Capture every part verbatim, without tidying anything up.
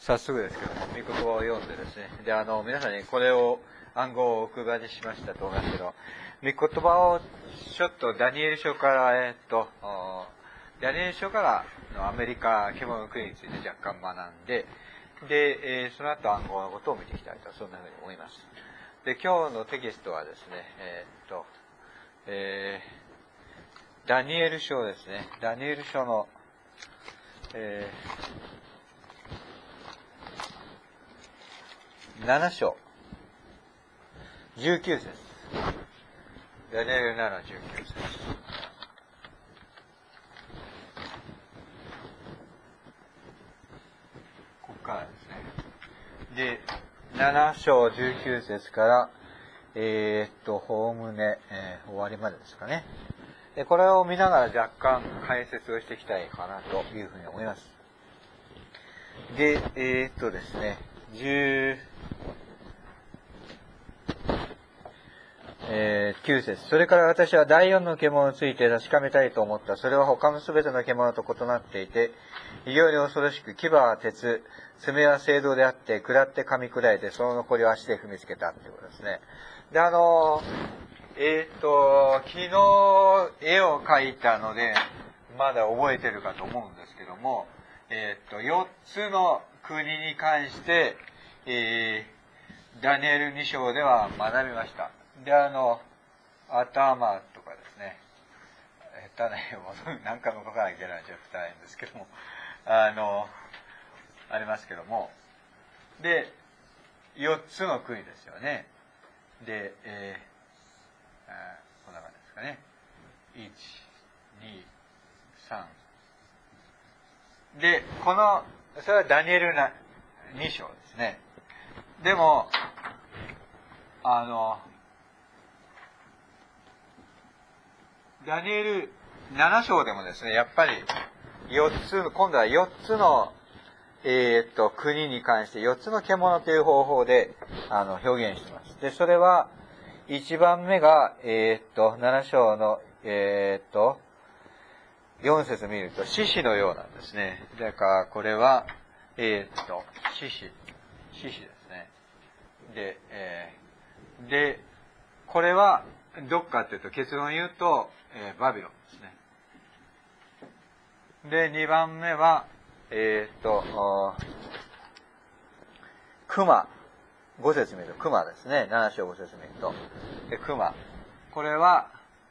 早速ですけども、御言葉を読んでですね、で、あの、皆さんにこれを、暗号をお配りしましたと思いますけど、御言葉をちょっとダニエル書から、えっと、ダニエル書からのアメリカ獣の国について若干学んで、で、えー、その後暗号のことを見ていきたいと、そんなふうに思います。で、今日のテキストはですね、えー、っと、えー、ダニエル書ですね。ダニエル書の、えー、なな章、じゅうきゅう節。ダニエルなな、じゅうきゅう節。ここからですね。で、なな章じゅうきゅう節から、えー、っと、おおむね、えー、終わりまでですかね。で、これを見ながら若干解説をしていきたいかなというふうに思います。で、えー、っとですね、じゅう、えー、きゅう節。それから私は第四の獣について確かめたいと思った。それは他のすべての獣と異なっていて、非常に恐ろしく、牙は鉄、爪は青銅であって、食らって噛み砕いて、その残りを足で踏みつけたっていうことですね。で、あの、えー、っと、昨日絵を描いたので、まだ覚えてるかと思うんですけども、えー、っと、よっつの国に関して、えー、ダニエルに章では学びました。で、あの、頭とかですね、下手な絵を何回も描かなきゃいけないのはちょっと大変ですけども、あの、ありますけども、で、よっつの国ですよね。で、えー、あこんな感じですかね。いち、に、さん。で、この、それはダニエルなに章ですね。でも、あの、ダニエルなな章でもですね、やっぱりよっつ、今度はよっつの、えー、っと、国に関してよっつの獣という方法で、あの、表現しています。で、それは、いちばんめが、えー、っと、なな章の、えー、っと、よん節見ると、獅子のようなんですね。だから、これは、えー、っと、獅子、獅子ですね。で、えー、で、これは、どっかっていうと、結論を言うと、えー、バビロンですね。で、にばんめは、えー、っと、熊。ご節見ると、熊ですね。なな章ご節見ると。で、熊。これは、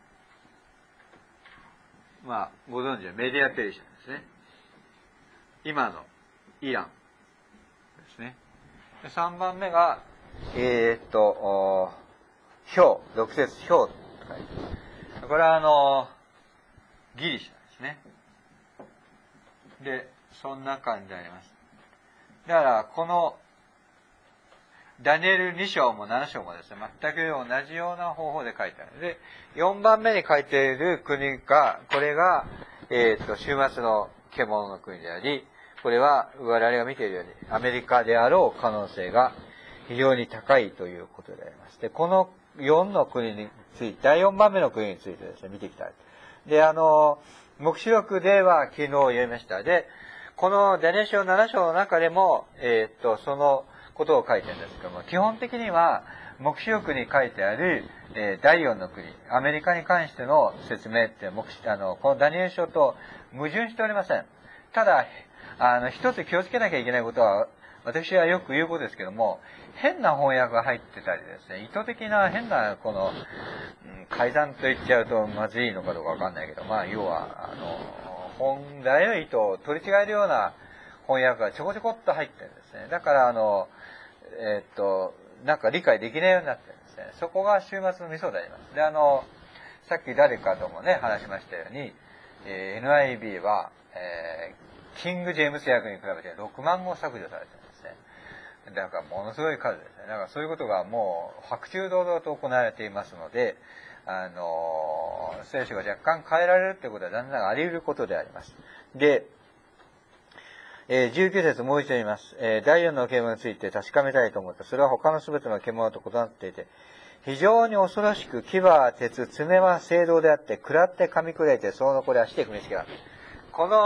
まあ、ご存知のメディアペルシャですね。今のイランですね。で、さんばんめが、えー、っと、ひょう、ろく節、ひょうと書いてある。これはあの、ギリシャですね。で、そんな感じであります。だから、この、ダニエルに章もなな章もですね、全く同じような方法で書いてある。で、よんばんめに書いている国が、これが、えっと、終末の獣の国であり、これは我々が見ているように、アメリカであろう可能性が非常に高いということであります。で、このよんの国について、だいよんばんめの国についてですね、見ていきたい。で、あの、黙示録では昨日言いました。で、このダニエル書なな章の中でも、えっと、その、ことを書いてるんですけども、基本的には、黙示録に書いてある、えー、だいよんの国、アメリカに関しての説明って、黙示あの、このダニエル書と矛盾しておりません。ただ、あの、一つ気をつけなきゃいけないことは、私はよく言うことですけども、変な翻訳が入ってたりですね、意図的な変な、この、うん、改ざんと言っちゃうとまずいのかどうかわかんないけど、まあ、要は、あの、本来の意図を取り違えるような翻訳がちょこちょこっと入ってるんですね。だから、あの、えー、っと、なんか理解できないようになってるんですね。そこが終末のミソであります。で、あの、さっき誰かともね、話しましたように、えー、エヌアイビー は、えー、キング・ジェームス訳に比べてろくまん語削除されてるんですね。だからものすごい数ですね。だからそういうことがもう白昼堂々と行われていますので、あの、聖書が若干変えられるということはだんだんあり得ることであります。で、えー、じゅうきゅう節もう一度言います。えー、だいよんの獣について確かめたいと思った。それは他のすべての獣と異なっていて、非常に恐ろしく、牙は鉄、爪は青銅であって、食らって噛み砕いて、その残り足で踏みつけた。この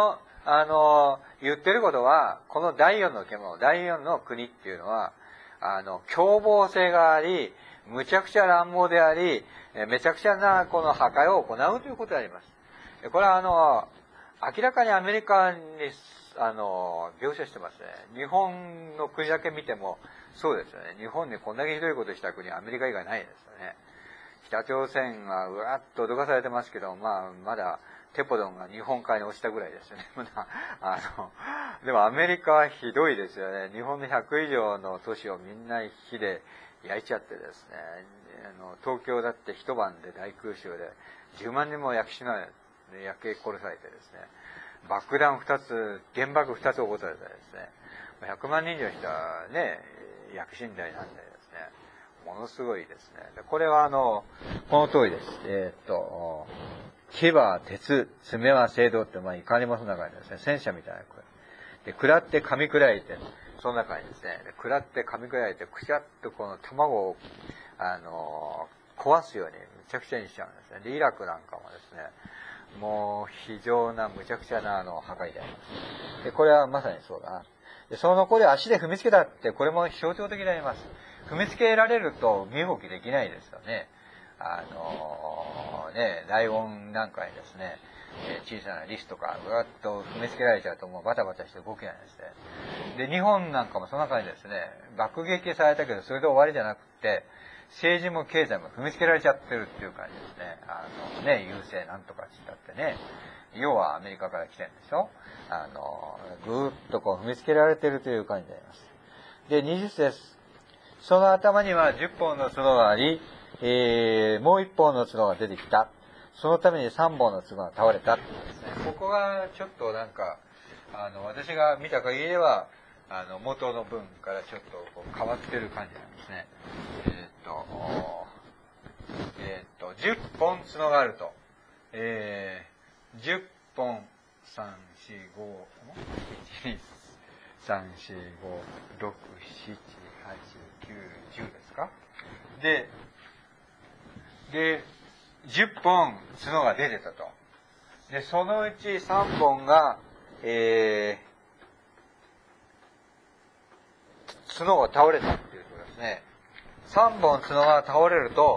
あの、言ってることは、この第四の獣、第四の国っていうのは、あの、凶暴性があり、むちゃくちゃ乱暴であり、めちゃくちゃなこの破壊を行うということであります。これはあの、明らかにアメリカに、あの、描写してますね。日本の国だけ見ても、そうですよね。日本にこんだけひどいことした国はアメリカ以外ないですよね。北朝鮮がうわっと脅かされてますけど、まあ、まだ、テポドンが日本海に落ちたぐらいですよね。あの、でもアメリカはひどいですよね。日本のひゃく以上の都市をみんな火で焼いちゃってですね。あの、東京だって一晩で大空襲でじゅうまんにんも焼き死な、焼け殺されてですね。爆弾二つ、原爆二つ起こされたですね。ひゃくまんにん以上の人はね、焼き死んだりなんでですね。ものすごいですね。これはあの、この通りです。えー、っと、火は鉄、爪は青銅って、まあ、いかにもそんな感じですね。戦車みたいな声。で、食らって噛み砕いて、そんな感じですね。で、食らって噛み砕いて、くしゃっとこの卵を、あの、壊すように、むちゃくちゃにしちゃうんですね。で、イラクなんかもですね、もう、非常な、むちゃくちゃな、あの、破壊であります。で、これはまさにそうだな。で、その残りを足で踏みつけたって、これも象徴的であります。踏みつけられると身動きできないですよね。あのー、ね、ライオンなんかにですね、小さなリスとか、ぐわっと踏みつけられちゃうともうバタバタして動けないですね。で、日本なんかもその中にですね、爆撃されたけど、それで終わりじゃなくて、政治も経済も踏みつけられちゃってるっていう感じですね。あのね、優勢なんとかしたってね。要はアメリカから来てるんでしょ。あの、ぐーっとこう踏みつけられてるという感じであります。で、にじゅっ節。その頭にはじゅっぽんの角があり、えー、もういっぽんの角が出てきた。そのためにさんぼんの角が倒れた。ここがちょっとなんか、あの、私が見た限りでは、あの、元の文からちょっとこう変わってる感じなんですね。えー、っと、えー、っと、じゅっぽん角があると。えー、じゅっぽん、さん、よん、ご、いち、に、さん、よん、ご、ろく、なな、はち、きゅう、じゅうですか。で、で、じゅっぽん角が出てたと。で、そのうちさんぼんが、えー、角が倒れたっていうことですね。さんぼん角が倒れると、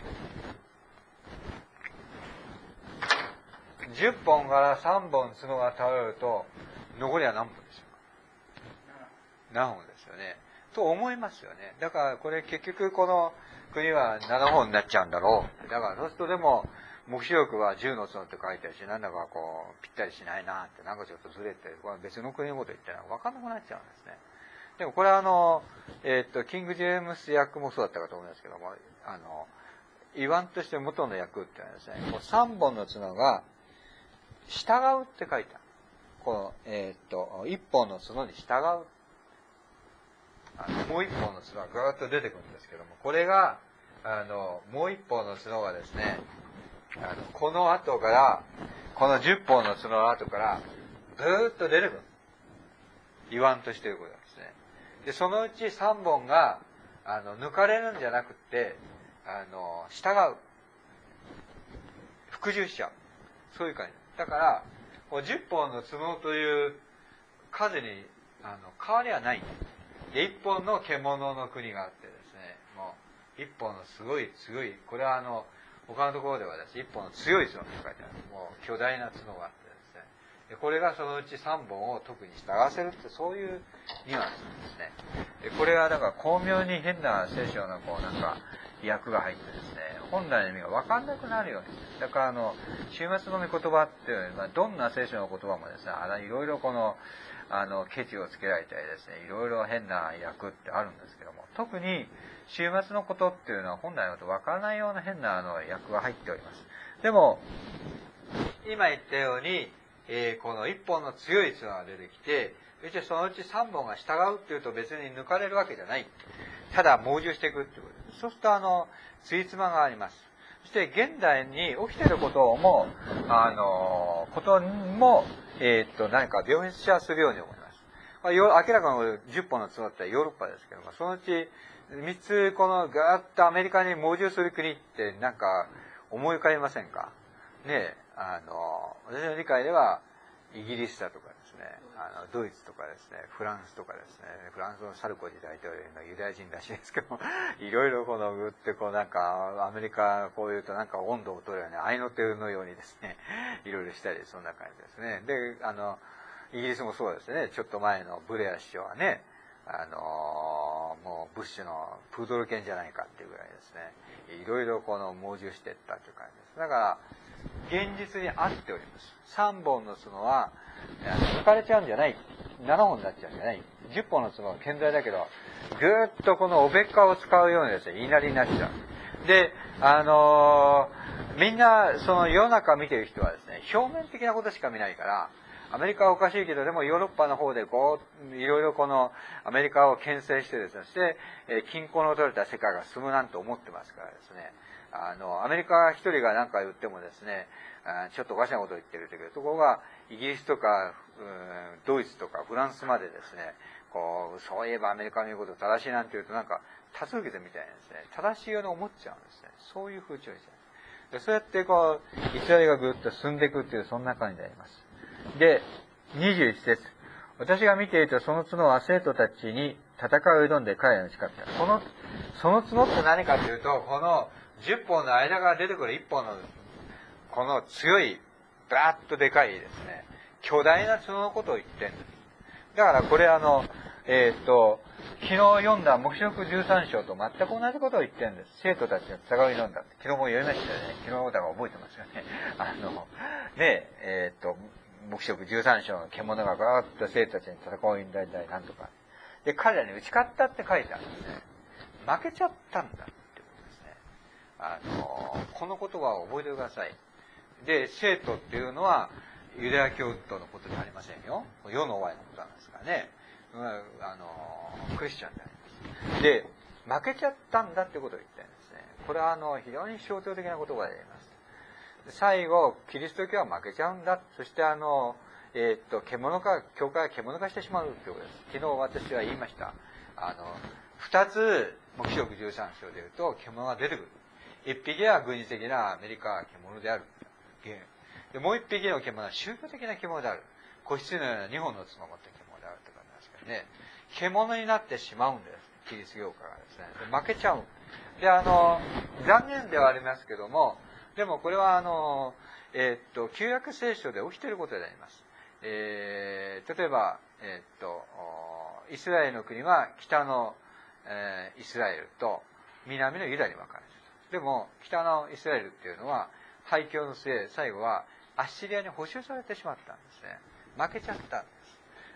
じゅっぽんからさんぼん角が倒れると、残りは何本でしょうか。何本ですよね。と思いますよね。だからこれ結局この国はななほんになっちゃうんだろう。だからそうするとでも、目視録はじゅうの角って書いてあるし、なんだかこう、ぴったりしないなって、なんかちょっとずれて、これ別の国のこと言ってるのわかんなくなっちゃうんですね。でもこれはあの、えー、っと、キング・ジェームス役もそうだったかと思うんですけども、あの、言わんとして元の役ってのはですね、こうさんぼんの角が、従うって書いてある。この、えー、っと、いっぽんの角に従う。あのもう一本の角がぐーっと出てくるんですけども、これが、あの、もう一本の角がですね、あのこの後から、このじゅっぽんの角の後から、ずーっと出てくる。言わんとしていることなんですね。で、そのうちさんぼんが、あの、抜かれるんじゃなくて、あの、従う。服従しちゃう。そういう感じ。だから、こうじゅっぽんの角という数に、あの、変わりはない。で、一本の獣の国があってですね、もう、一本のすごい強い、これはあの、他のところではですね、一本の強い角って書いてある。もう、巨大な角があってですね、でこれがそのうちさんぼんを特に従わせるって、そういうニュアンスなんですね。でこれはだから巧妙に変な聖書のこう、なんか、訳が入ってですね、本来の意味が分かんなくなるように。だからあの、終末の御言葉っていうのは、どんな聖書の言葉もですね、あらいろいろこの、あの、ケチをつけられたりですね、いろいろ変な訳ってあるんですけども、特に終末のことっていうのは本来のこと分からないような変なあの訳が入っております。でも、今言ったように、えー、この一本の強い角が出てきて、そしてそのうち三本が従うっていうと別に抜かれるわけじゃない。ただ猛獣していくっていうことです。そうするとあの、ついつまがあります。そして現代に起きていることも、あの、ことも、えー、っと、何か描写するように思います。まあ、明らかにじゅっぽんの角ってヨーロッパですけども、そのうちみっつこのガーッとアメリカに猛獣する国ってなんか思い浮かびませんかねえ、あの、私の理解ではイギリスだとかでね、あのドイツとかですね、フランスとかですね、フランスのサルコジ大統領のユダヤ人らしいですけども、いろいろこのぐってこうなんかアメリカこういうとなんか温度を取るように合いの手のようにですね、いろいろしたりそんな感じですね。で、あのイギリスもそうですね。ちょっと前のブレア首相はね、あのもうブッシュのプードル犬じゃないかっていうぐらいですね、いろいろこの猛獣していったという感じです。だから現実に合っております。さんぼんの角は抜かれちゃうんじゃない、ななほんになっちゃうんじゃない、じゅっぽんの角は健在だけど、ぐーっとこのおべっかを使うようにですね、言いなりになっちゃう。で、あのー、みんなその世の中見てる人はですね、表面的なことしか見ないから、アメリカはおかしいけど、でもヨーロッパの方でこう、いろいろこのアメリカを牽制してですね、そして、え均衡の取れた世界が進むなんて思ってますからですね、あの、アメリカ一人が何か言ってもですね、ちょっとおかしなことを言ってるというところが、イギリスとか、ドイツとかフランスまでですね、こう、そういえばアメリカの言うこと正しいなんて言うとなんか、多数決みたいなですね、正しいように思っちゃうんですね。そういう風潮にしてでそうやってこう、イスラエルがぐっと進んでいくっていう、そんな感じであります。で、にじゅういち節。私が見ていると、その角は生徒たちに戦いを挑んで彼らに誓った。この、その角って何かというと、このじゅっぽんの間から出てくるいっぽんの、この強い、バーッとでかいですね、巨大な角のことを言ってるんです。だからこれあの、えー、っと、昨日読んだ黙示録じゅうさん章と全く同じことを言ってるんです。生徒たちが戦いを挑んだ。昨日も読みましたよね。昨日のことは覚えてますよね。あの、ねえ、えー、っと、黙示録じゅうさん章の獣がガーッと生徒たちに戦いを挑んだりなんとか。で、彼らに打ち勝ったって書いてあるんですね。負けちゃったんだってことですね。あの、この言葉を覚えてください。で、生徒っていうのは、ユダヤ教徒のことじゃありませんよ。世の終わりのことなんですからね。あの、クリスチャンであります。で、負けちゃったんだってことを言ってるんですね。これはあの、非常に象徴的な言葉であります。最後、キリスト教は負けちゃうんだ。そしてあの、えー、っと、獣化、教会は獣化してしまうということです。昨日私は言いました。あの、二つ、黙示録じゅうさん章で言うと、獣が出てくる。一匹は軍事的なアメリカは獣である。でもう一匹の獣は宗教的な獣である。子羊のような二本の角を持った獣であるとかなんですけどね。獣になってしまうんです。キリスト教会がですね。で負けちゃう。で、あの、残念ではありますけども、でもこれはあの、えー、っと、旧約聖書で起きていることであります。えー、例えば、えー、っと、イスラエルの国は北の、えー、イスラエルと南のユダに分かれる。でも、北のイスラエルっていうのは、廃墟の末、最後はアッシリアに捕囚されてしまったんですね。負けちゃったんです。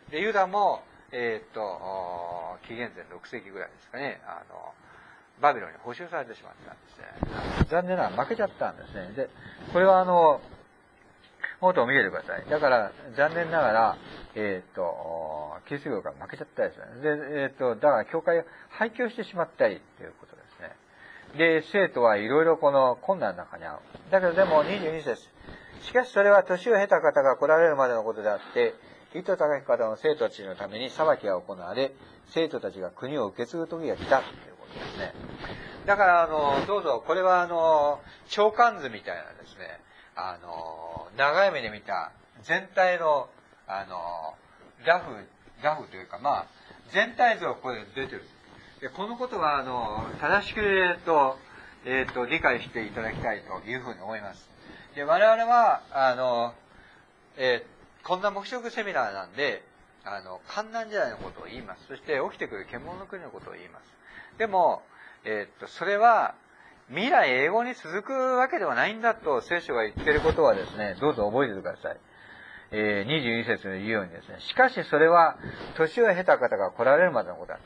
で、ユダも、えー、っと、紀元前ろく世紀ぐらいですかね、あの、バビロンに捕囚されてしまったんですね。残念ながら負けちゃったんですね。で、これはあの、もっと見ててください。だから、残念ながら、えっ、ー、と、キリスト教が負けちゃったですね。で、えっ、ー、と、だから教会を廃墟してしまったりということですね。で、生徒はいろいろこの困難の中に遭う。だけどでもにじゅうに節。しかしそれは年を経た方が来られるまでのことであって、義と高き方の生徒たちのために裁きが行われ、生徒たちが国を受け継ぐ時が来たということですね。だから、あの、どうぞ、これはあの、長官図みたいなですね、あの、長い目で見た全体の、あの、ラフ、ラフというか、まあ、全体像がここで出てる。でこのことは、あの、正しく、えっと、えっと、理解していただきたいというふうに思います。で、我々は、あの、えー、こんな黙示録セミナーなんで、あの、観難時代のことを言います。そして起きてくる獣の国のことを言います。でも、えー、っと、それは、未来永遠に続くわけではないんだと聖書が言っていることはですね、どうぞ覚えておいてください。えー、にじゅうに節で言うようにですね、しかしそれは、年を経た方が来られるまでのことだった。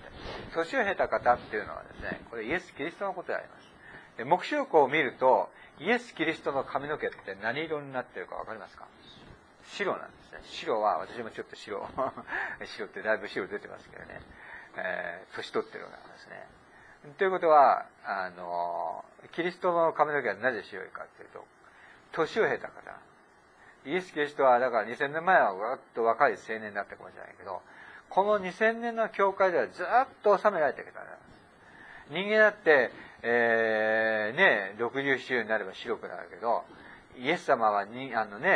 年を経た方っていうのはですね、これイエス・キリストのことであります。で黙示録を見ると、イエス・キリストの髪の毛って何色になっているかわかりますか？白なんですね。白は、私もちょっと白。白ってだいぶ白出てますけどね。えー、年取ってるわけなんですね。ということは、あの、キリストの髪の毛はなぜ白いかっていうと、年を経た方。イエス・キリストは、だからにせんねんまえはわっと若い青年だったかもしれないけど、このにせんねんの教会ではずっと収められてきたんです。人間だって、えー、ね、ろくじゅう、ななじゅうになれば白くなるけど、イエス様はに、あのね、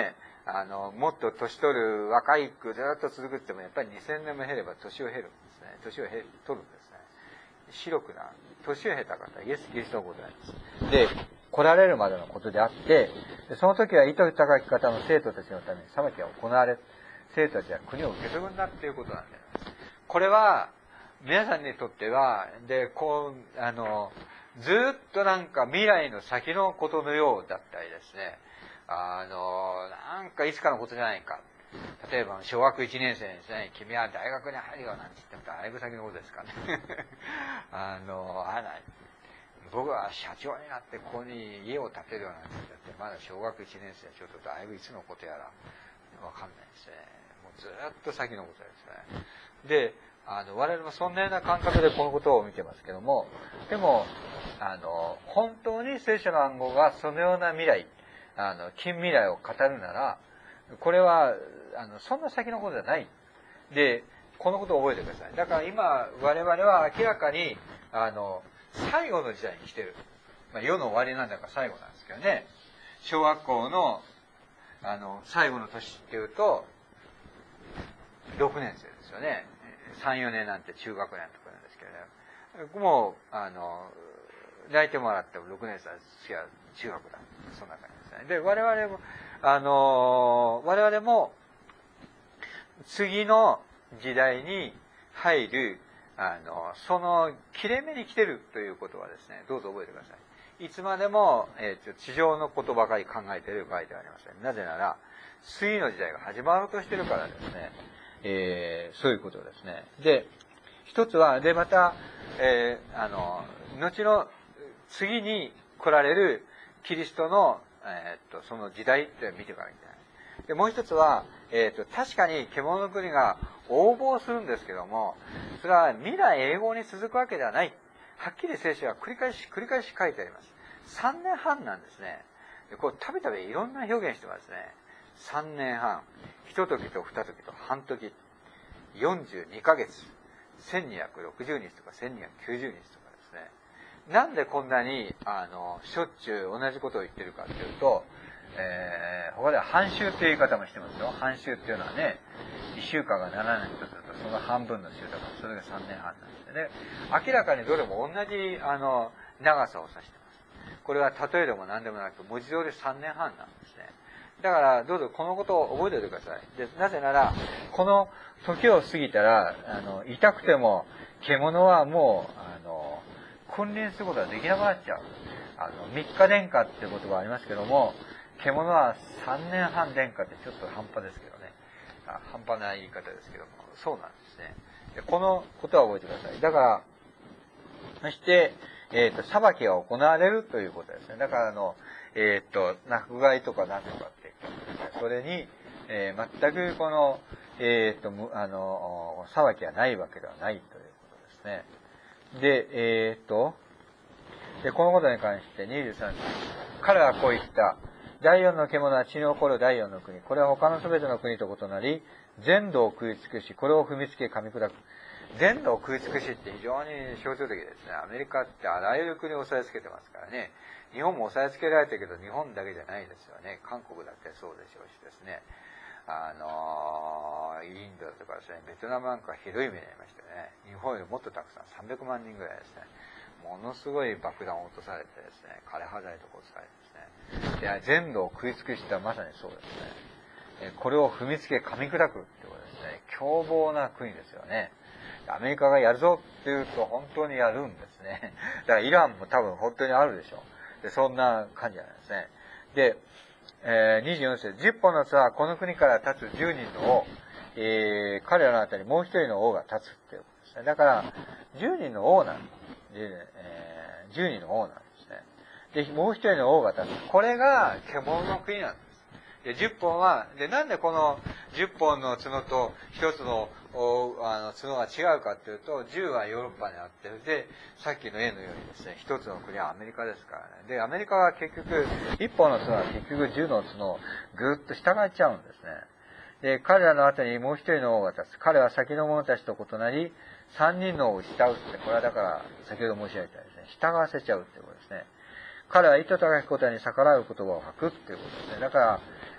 あの、もっと年取る若いくずっと続くっても、やっぱりにせんねんも減れば年を経るんですね。年を経取るんですね。白くなる。年を経た方、イエス・キリストのことなんです。で、来られるまでのことであって、その時は意図高き方の生徒たちのために裁きが行われ、生徒たちは国を受け継ぐんだっていうことなんです。これは、皆さんにとっては、で、こう、あの、ずっとなんか未来の先のことのようだったりですね、あの、なんかいつかのことじゃないか。例えば、小学いちねん生にですね、君は大学に入るよなんて言ってもだいぶ先のことですからね。あの、あら、僕は社長になってここに家を建てるよなんて言ってまだ小学いちねん生はちょっとだいぶいつのことやらわかんないですね。もうずっと先のことですね。で、あの、我々もそんなような感覚でこのことを見てますけども、でも、あの、本当に聖書の暗号がそのような未来、あの、近未来を語るなら、これは、あの、そんな先のことじゃない。で、このことを覚えてください。だから今、我々は明らかに、あの、最後の時代に来てる。まあ、世の終わりなんだから最後なんですけどね。小学校の、あの、最後の年っていうと、ろくねん生ですよね。さん、よねんなんて中学年とかなんですけどね。もう、あの、泣いてもらってもろくねん生は中学だ。そんな感じですね。で、我々も、あの、我々も、次の時代に入る、あの、その切れ目に来てるということはですね、どうぞ覚えてください。いつまでも、えー、地上のことばかり考えている場合ではありません。なぜなら、次の時代が始まろうとしているからですね、えー、そういうことですね。で、一つは、で、また、えー、あの、後の次に来られるキリストの、えー、っと、その時代って見ていかなきゃいけない。で、もう一つは、えっと、確かに獣の国が横暴するんですけども、それは未来永劫に続くわけではない。はっきり聖書は繰り返し繰り返し書いてあります。さんねんはんなんですね。でこう、たびたびいろんな表現してますね。さんねんはん、一時と二時と半時、よんじゅうにかげつ、せんにひゃくろくじゅうにちとかせんにひゃくきゅうじゅうにちとかですね。なんでこんなに、あの、しょっちゅう同じことを言ってるかというと、えー、他では半週っていう言い方もしてますよ。半週っていうのはね、いっしゅうかんがななねんとすると、その半分の週だから、それがさんねんはんなんですよね。明らかにどれも同じ、あの、長さを指してます。これは例えでも何でもなく、文字通りさんねんはんなんですね。だから、どうぞこのことを覚えておいてください。で、なぜなら、この時を過ぎたら、あの、痛くても、獣はもう、あの、君臨することができなくなっちゃう。あの、三日殿下って言葉ありますけども、獣はさんねんはん殿下ってちょっと半端ですけどね。半端ない言い方ですけども、そうなんですね。でこのことは覚えてください。だから、そして、えっ、ー、と、裁きが行われるということですね。だから、あの、えっ、ー、と、落害とか何とかって言ってますね。それに、えー、全くこの、えっ、ー、と、あの、裁きがないわけではないということですね。で、えっ、と、で、このことに関してにじゅうさん節。彼はこう言った。第四の獣は血に起こる第四の国。これは他のすべての国と異なり、全土を食い尽くし、これを踏みつけ噛み砕く。全土を食い尽くしって非常に象徴的ですね。アメリカってあらゆる国を押さえつけてますからね。日本も押さえつけられてるけど、日本だけじゃないですよね。韓国だってそうでしょうしですね。あの、インドとかですね、ベトナムなんかひどい目に遭いましたね。日本よりもっとたくさん、さんびゃくまんにんぐらいですね。ものすごい爆弾を落とされてですね、枯葉剤とか落とされてですね。いや、全土を食い尽くしたまさにそうですね。これを踏みつけ噛み砕くってことですね。凶暴な国ですよね。アメリカがやるぞって言うと本当にやるんですね。だからイランも多分本当にあるでしょう。で、そんな感じなんですね。で、えー、にじゅうよん節。じゅっぽんの津はこの国から立つじゅうにんの王、えー、彼らのあたりもう一人の王が立つっていうことですね。だから、じゅうにんの王なんです。えー、じゅうにんの王なんですね。で、もう一人の王が立つ。これが獣の国なんです。で、じゅっぽんは、で、なんでこのじゅっぽんの角と一つの、あの角が違うかっていうと、じゅうはヨーロッパにあって、で、さっきの絵のようにですね、一つの国はアメリカですからね。で、アメリカは結局、一本の角は結局じゅうの角をぐーっと従っちゃうんですね。で、彼らの後にもう一人の王が立つ。彼は先の者たちと異なり、三人の王を従うって、これはだから、先ほど申し上げたですね、従わせちゃうっていうことですね。彼は意図高きことに逆らう言葉を吐くっていうことですね。だから、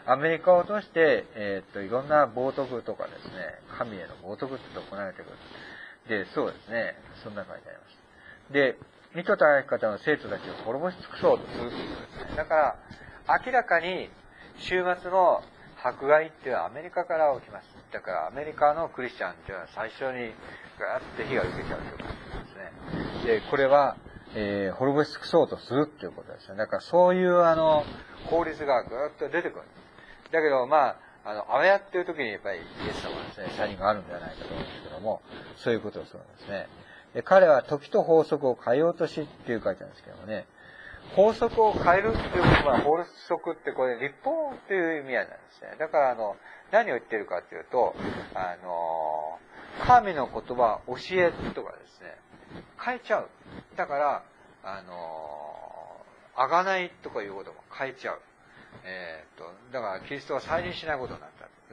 アメリカを通して、えー、っと、いろんな冒涜とかですね、神への冒涜って行われてくる。で、そうですね、そんな感じになります。で、意図高き方の生徒たちを滅ぼし尽くそうとするということですね。だから、明らかに、週末の迫害っていうのはアメリカから起きます。だから、アメリカのクリスチャンっていうのは最初に、ガーッて火が受けちゃうということですね。で、これは、えー、滅ぼし尽くそうとするっていうことですね。だから、そういう、あの、法律がぐーっと出てくる。だけど、まあ、あの、あわやっていう時にやっぱりイエス様はですね、車輪があるんではないかと思うんですけども、そういうことをするんですね。で、彼は時と法則を変えようとしっていう書いてあるんですけどもね、法則を変えるっていうことは、法則ってこれ、立法っていう意味合いなんですね。だから、あの、何を言ってるかっていうと、あの、神の言葉、教えとかですね、変えちゃう。だから、あの、あがないとかいうことも変えちゃう。えー、っと、だから、キリストは再臨しないことになった。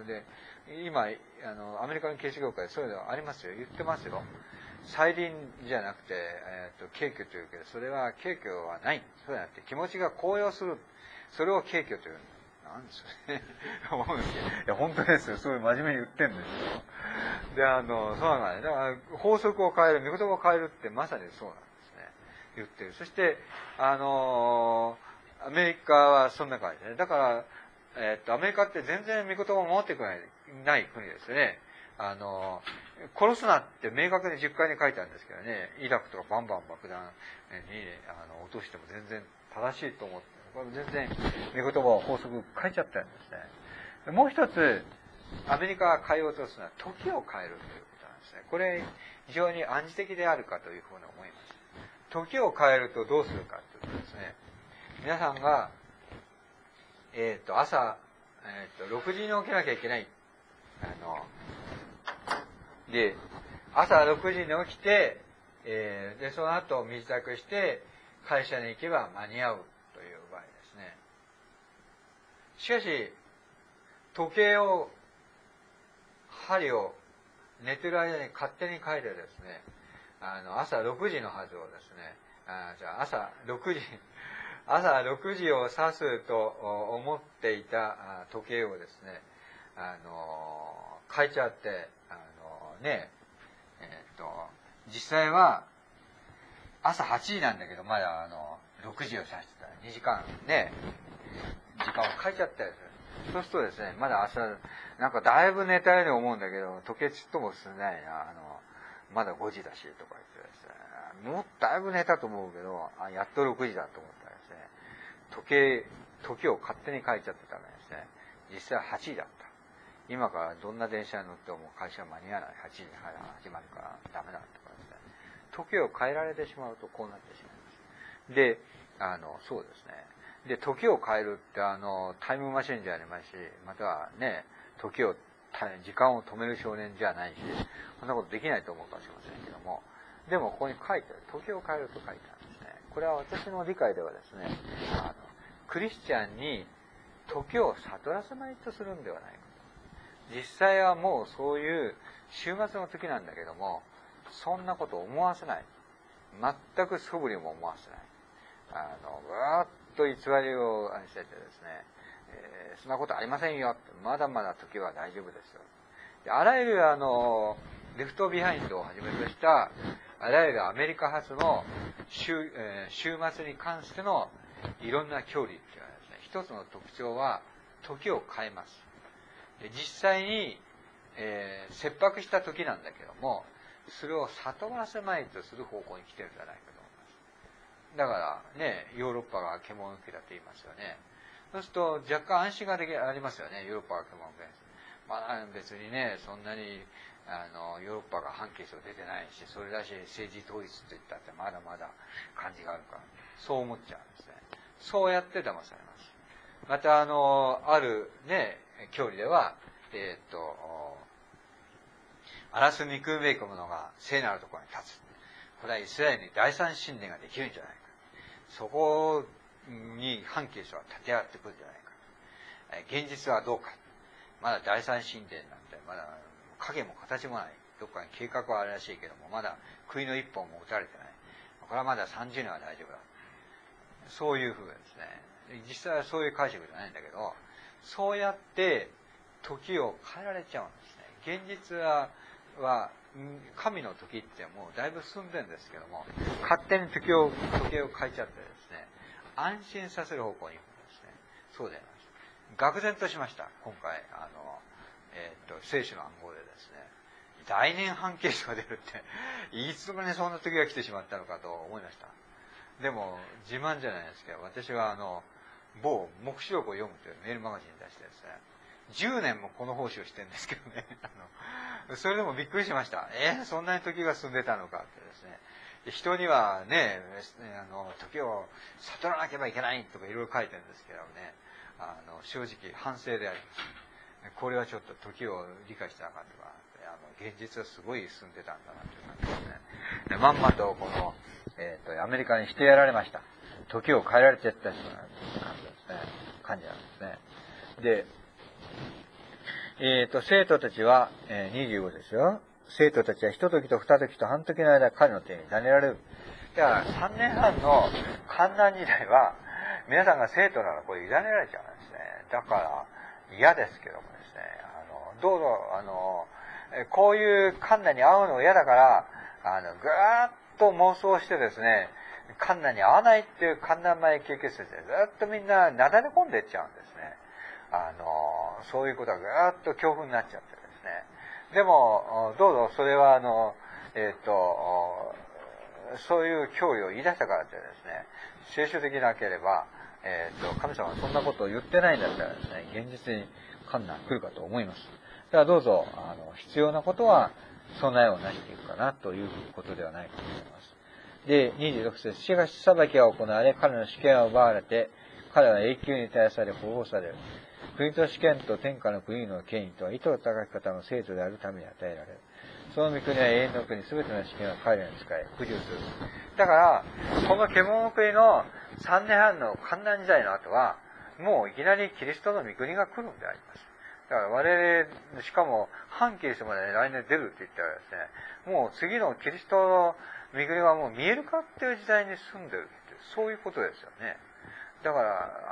で、今、あの、アメリカのキリスト教会でそういうのありますよ。言ってますよ。再臨じゃなくて、えー、っと、軽挙というけど、それは軽挙はない。そうじゃなくて、気持ちが高揚する。それを軽挙という。なんですよね。思うんですけど。いや、本当ですよ。そういう真面目に言ってんですよ。で、あの、そうなんです。だから、法則を変える、御言葉を変えるってまさにそうなんですね。言ってる。そして、あの、アメリカはそんな感じで、ね。だから、えー、っと、アメリカって全然御言葉を守ってくれない、ない国ですよね。あの、殺すなって明確にじゅっかいに書いてあるんですけどね、イラクとかバンバン爆弾にあの落としても全然正しいと思って、これ全然御言葉を法則変えちゃったんですね。もう一つ、アメリカが変えようとするのは時を変えるということなんですね。これ非常に暗示的であるかというふうに思います。時を変えるとどうするかというとですね、皆さんが、えっと、朝、えっと、ろくじに起きなきゃいけない。あの、で、朝ろくじに起きて、えー、で、その後身支度して会社に行けば間に合うという場合ですね。しかし、時計を、針を寝てる間に勝手に変えてですね、あの、朝ろくじのはずをですね、あじゃあ朝ろくじ、朝ろくじを指すと思っていた時計をですね、あの、変えちゃって、あのね、えっと、実際は朝はちじなんだけど、まだあの、ろくじを指してたらにじかんね、時間を変えちゃったりする。そうするとですね、まだ朝、なんかだいぶ寝たように思うんだけど、時計ちっとも進んでないな、あの、まだごじだし、とか言ってですね、もうだいぶ寝たと思うけど、あ、やっとろくじだと思ったらですね、時計、時を勝手に変えちゃってたらですね、実際ははちじだった。今からどんな電車に乗っても会社は間に合わない。はちじに始まるからダメだとかですね。時を変えられてしまうとこうなってしまいます。で、あの、そうですね。で、時を変えるってあの、タイムマシンじゃありますし、またはね、時を、時間を止める少年じゃないし、こんなことできないと思うかもしれませんけども、でもここに書いてある。時を変えると書いてあるんですね。これは私の理解ではですね、あの、クリスチャンに時を悟らせまいとするんではないか。実際はもうそういう週末の時なんだけども、そんなこと思わせない。全く素振りも思わせない。あの、ぐーっと偽りをしててですね、えー、そんなことありませんよ。まだまだ時は大丈夫ですよ。であらゆるあの、レフトビハインドをはじめとした、あらゆるアメリカ発の週、えー、週末に関してのいろんな教理っていうのはですね、一つの特徴は時を変えます。で実際に、えー、切迫した時なんだけども、それを悟らせまいとする方向に来てるんじゃないかと思います。だからね、ヨーロッパが獣受けだと言いますよね。そうすると若干安心ができありますよね、ヨーロッパが獣受け。まあ別にね、そんなにあのヨーロッパが反旗を出てないし、それだし政治統一といったってまだまだ感じがあるから、そう思っちゃうんですね。そうやって騙されます。またあの、あるね、教理では、えっと、荒らす憎むべきものが聖なるところに立つ。これはイスラエルに第三神殿ができるんじゃないか。そこに反キリストが立て上がってくるんじゃないか。現実はどうか。まだ第三神殿なんて、まだ影も形もない。どっかに計画はあるらしいけども、まだ杭の一本も打たれてない。これはまださんじゅうねんは大丈夫だ。そういうふうですね。実際はそういう解釈じゃないんだけど、 そうやって時を変えられちゃうんですね。現実はは神の時ってもうだいぶ進んでるんですけども、勝手に時を時計を変えちゃってですね、安心させる方向に行くんですね。そうであります。愕然としました。今回あの、えー、っと聖書の暗号でですね、大年半径が出るっていつもねそんな時が来てしまったのかと思いました。でも自慢じゃないですけど、私はあの某目視録を読むというメールマガジンに出してですね、じゅうねんもこの奉仕をしてるんですけどね、あのそれでもびっくりしました。えー、そんなに時が進んでたのかってですね。人にはね、あの時を悟らなければいけないとかいろいろ書いてるんですけどね、あの正直反省であります。これはちょっと時を理解してなかったかな。あの現実はすごい進んでたんだなという感じですね。でまんまとこの、えー、とアメリカにしてやられました。時を変えられちゃった人なんて感じですね。感じなんですね。で、えっ、ー、と生徒たちは、えー、にじゅうごですよ。生徒たちは一時と二時と半時の間彼の手に委ねられる。だからさんねんはんの観覧時代は皆さんが生徒ならこれ委ねられちゃうんですね。だから嫌ですけどもですね、あのどうぞあのこういう観覧に会うの嫌だから、あのぐーっと妄想してですね、観覧に会わないっていう観覧前経験してずっとみんななだれ込んでいっちゃうんですね。あのそういうことがぐーっと恐怖になっちゃってですね。でもどうぞそれはあのえっ、ー、とそういう脅威を言い出したからってですね、聖書的なければ、えー、と神様はそんなことを言ってないんだったらですね、現実に観難来るかと思います。だからどうぞあの必要なことは備えをなしていくかなということではないかと思います。で、にじゅうろく節、しかし裁きが行われ、彼の主権は奪われて、彼は永久に絶やされ、保護される。国と主権と天下の国の権威とは、意図高き方の生徒であるために与えられる。その御国は永遠の国、すべての主権は彼らに使え、不自由する。だから、この獣の国のさんねんはんの観覧時代の後は、もういきなりキリストの御国が来るんであります。だから我々、しかも反キリストまで来年出るって言ったらですね、もう次のキリストの御国はもう見えるかっていう時代に住んでるって、そういうことですよね。だから、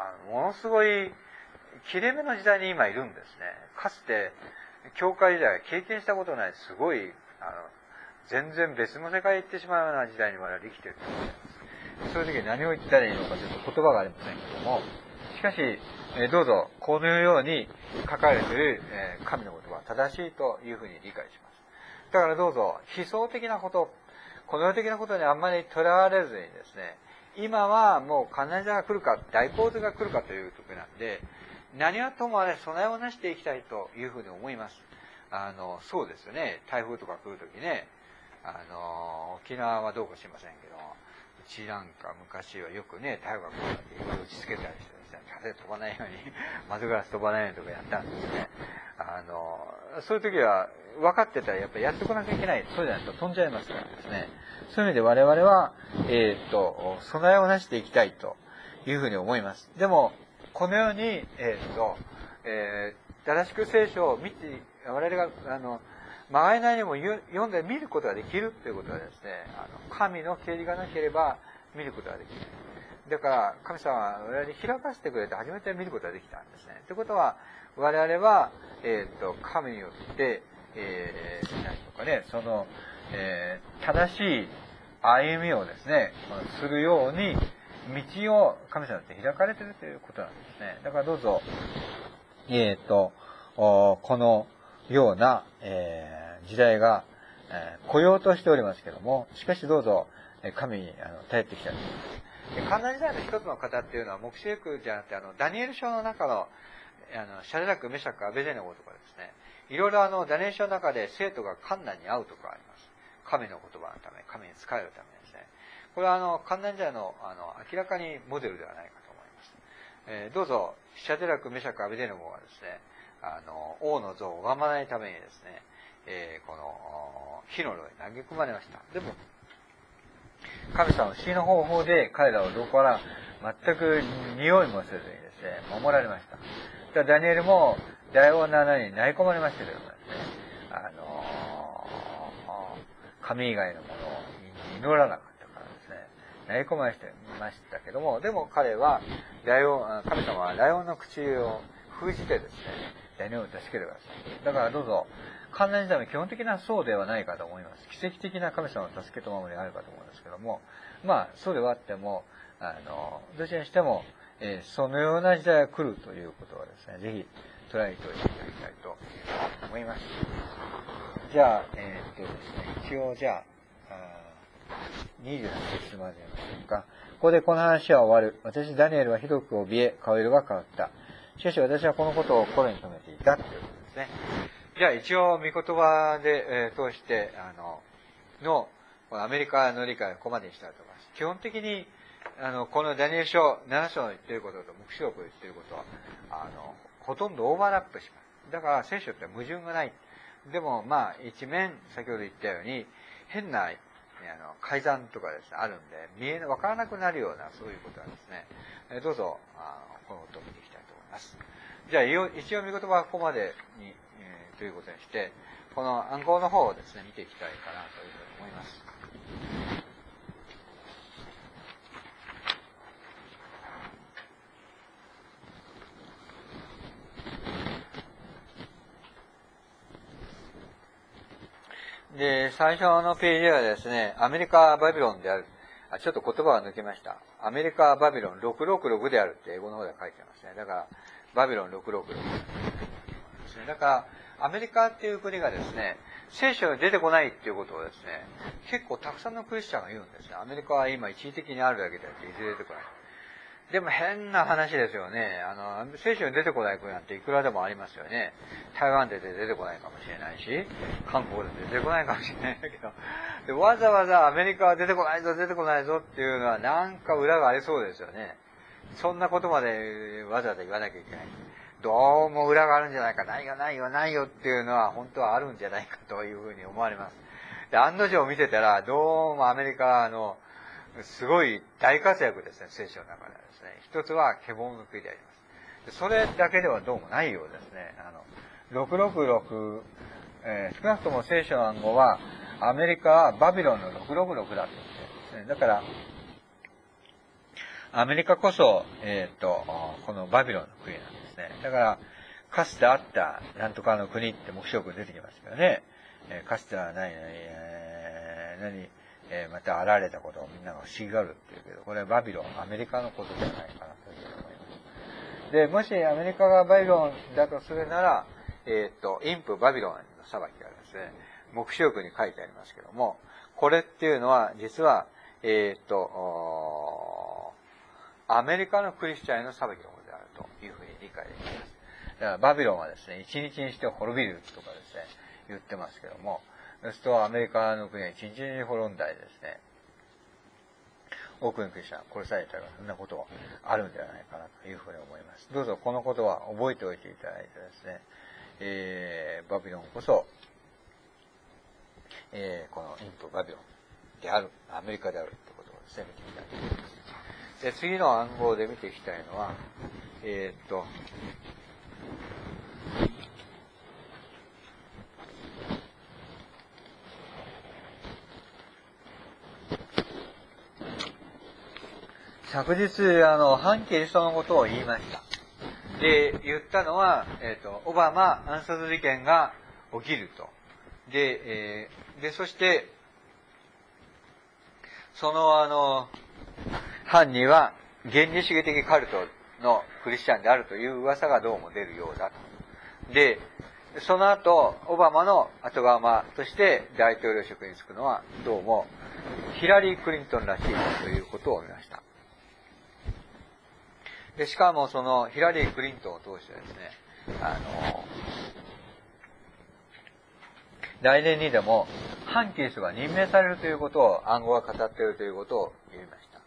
あのものすごい切れ目の時代に今いるんですね。かつて、教会時代経験したことない、すごい、あの、全然別の世界に行ってしまうような時代に我々生きていると思います。そういう時に何を言ったらいいのかちょっと言葉がありませんけども、しかし、えどうぞ、このように書かれている、え神の言葉は正しいというふうに理解します。だからどうぞ、悲壮的なこと、この世的なことにあんまりとらわれずにですね、今はもう観覧時代が来るか、大洪水が来るかという時なんで、何はともあれ備えをなしていきたいというふうに思います。あの、そうですよね。台風とか来るときね、あの、沖縄はどうかしませんけど、うちなんか昔はよくね、台風が来るときに打ちつけたりしてですね、風飛ばないように、窓ガラス飛ばないようにとかやったんですね。あの、そういう時は分かってたらやっぱりやってこなきゃいけない。そうじゃないと飛んじゃいますからですね。そういう意味で我々は、えー、っと、備えをなしていきたいというふうに思います。でも、このように、えー、っと、えー、正しく聖書を見て、我々が、あの、まがいないにも読んで見ることができるということはですね、あの神の啓示がなければ見ることができない。だから、神様は我々に開かせてくれて初めて見ることができたんですね。ということは、我々は、えっ、ー、と、神によって、えー、何とかね、その、えー、正しい歩みをですね、するように、道を神様って開かれているということなんですね。だからどうぞ、えっ、ー、と、このような、えー、時代が、えー、来ようとしておりますけども、しかしどうぞ、神にあの頼っていきたいと思います。観覧時代の一つの方っていうのは、黙示録じゃなくて、あの、ダニエル書の中の、あの、シャレラク、メシャク、アベデネゴとかですね、いろいろあの、ダニエル書の中で生徒が観覧に会うとかあります。神の言葉のため、神に仕えるためですね。これはあの、観覧時代の、あの、明らかにモデルではないかと思います。えー、どうぞ、シャデラク、メシャク、アベデネゴがですね、あの、王の像を拝まないためにですね、えー、この、火の炉に投げ込まれました。でも、神様は不思議な方法で彼らをどこから全く匂いもせずにですね、守られました。だダニエルも大王の穴に投げ込まれましたけどもですね、あのー、神以外のものを祈らなかったからですね、投げ込まれましたけども、でも彼は大王、神様はライオンの口を封じてですね、ダニエルを助けてください。だからどうぞ、観覧時代も基本的なそうではないかと思います。奇跡的な神様の助けと守りがあるかと思うんですけども、まあ、そうではあっても、あの、どちらにしても、えー、そのような時代が来るということはですね、ぜひ捉えておいていただきたいと思います。じゃあ、えー、っとですね、一応じゃあ、にじゅうはち節までやりましょうか。ここでこの話は終わる。私、ダニエルはひどく怯え、顔色が変わった。しかし私はこのことを心に留めていたということですね。じゃあ一応、御言葉で、えー、通して、あの、の、このアメリカの理解をここまでにしたいと思います。基本的に、あの、このダニエル書なな章の言っていることと黙示録の言っていることは、あの、ほとんどオーバーラップします。だから聖書って矛盾がない。でも、まあ、一面、先ほど言ったように、変な、あの、改ざんとかですね、あるんで、見え、わからなくなるような、そういうことはですね、えどうぞ、あの、このことを見ていきたいと思います。じゃあ、一応見言葉はここまでに、えー、ということにして、この暗号の方をですね、見ていきたいかなというふうに思います。で、最初のページはですね、アメリカ・バビロンである。あ、ちょっと言葉が抜けました。アメリカ・バビロンろくろくろくであるって英語の方で書いてますね。だから、バビロンろくろくろくですね。だから、アメリカっていう国がですね、聖書に出てこないっていうことをですね、結構たくさんのクリスチャンが言うんですね。アメリカは今一時的にあるだけであって、いずれ出てこない。でも変な話ですよね。あの、聖書に出てこない国なんていくらでもありますよね。台湾で出てこないかもしれないし、韓国で出てこないかもしれないけど、でわざわざアメリカは出てこないぞ、出てこないぞっていうのはなんか裏がありそうですよね。そんなことまでわざわざ言わなきゃいけない。どうも裏があるんじゃないか、ないよないよないよっていうのは本当はあるんじゃないかというふうに思われます。で、案の定見てたら、どうもアメリカの、すごい大活躍ですね、聖書の中ではですね。一つは、ケボンの国であります。それだけではどうもないようですね。あの、ろくろくろく、えー、少なくとも聖書の暗号は、アメリカはバビロンのろくろくろくだって言ってるんですね。だから、アメリカこそ、えっと、このバビロンの国なんですね。だから、かつてあったなんとかの国って目標出てきますけどね。えー、かつてはない、えー、何、えー、またあられたことをみんなが不思議があるっていうけど、これはバビロン、アメリカのことじゃないかなというふうに思います。で、もしアメリカがバビロンだとするなら、えっと、インプバビロンの裁きがありますね。黙示録に書いてありますけども、これっていうのは、実は、えっと、アメリカのクリスチャンへの裁きのことであるというふうに理解できます。だからバビロンはですね、一日にして滅びるとかですね、言ってますけども、そうするとアメリカの国は一日に滅んだりですね、多くのクリスチャン殺されたりそんなことはあるんではないかなというふうに思います。どうぞこのことは覚えておいていただいてですね、えー、バビロンこそ、えー、このインプバビロンである、アメリカであるということをですね、見てみたいと思います。で、次の暗号で見ていきたいのは、えー、っと、昨日、あの、反キリストのことを言いました。で、言ったのは、えっと、オバマ暗殺事件が起きると。で、えー、で、そして、その、あの、犯人は原理主義的カルトのクリスチャンであるという噂がどうも出るようだと。で、その後、オバマの後釜として大統領職に就くのは、どうも、ヒラリー・クリントンらしいということを見ました。で、しかもそのヒラリー・クリントンを通してですね、あの、来年にでも反キリストが任命されるということを暗号が語っているということを言いました。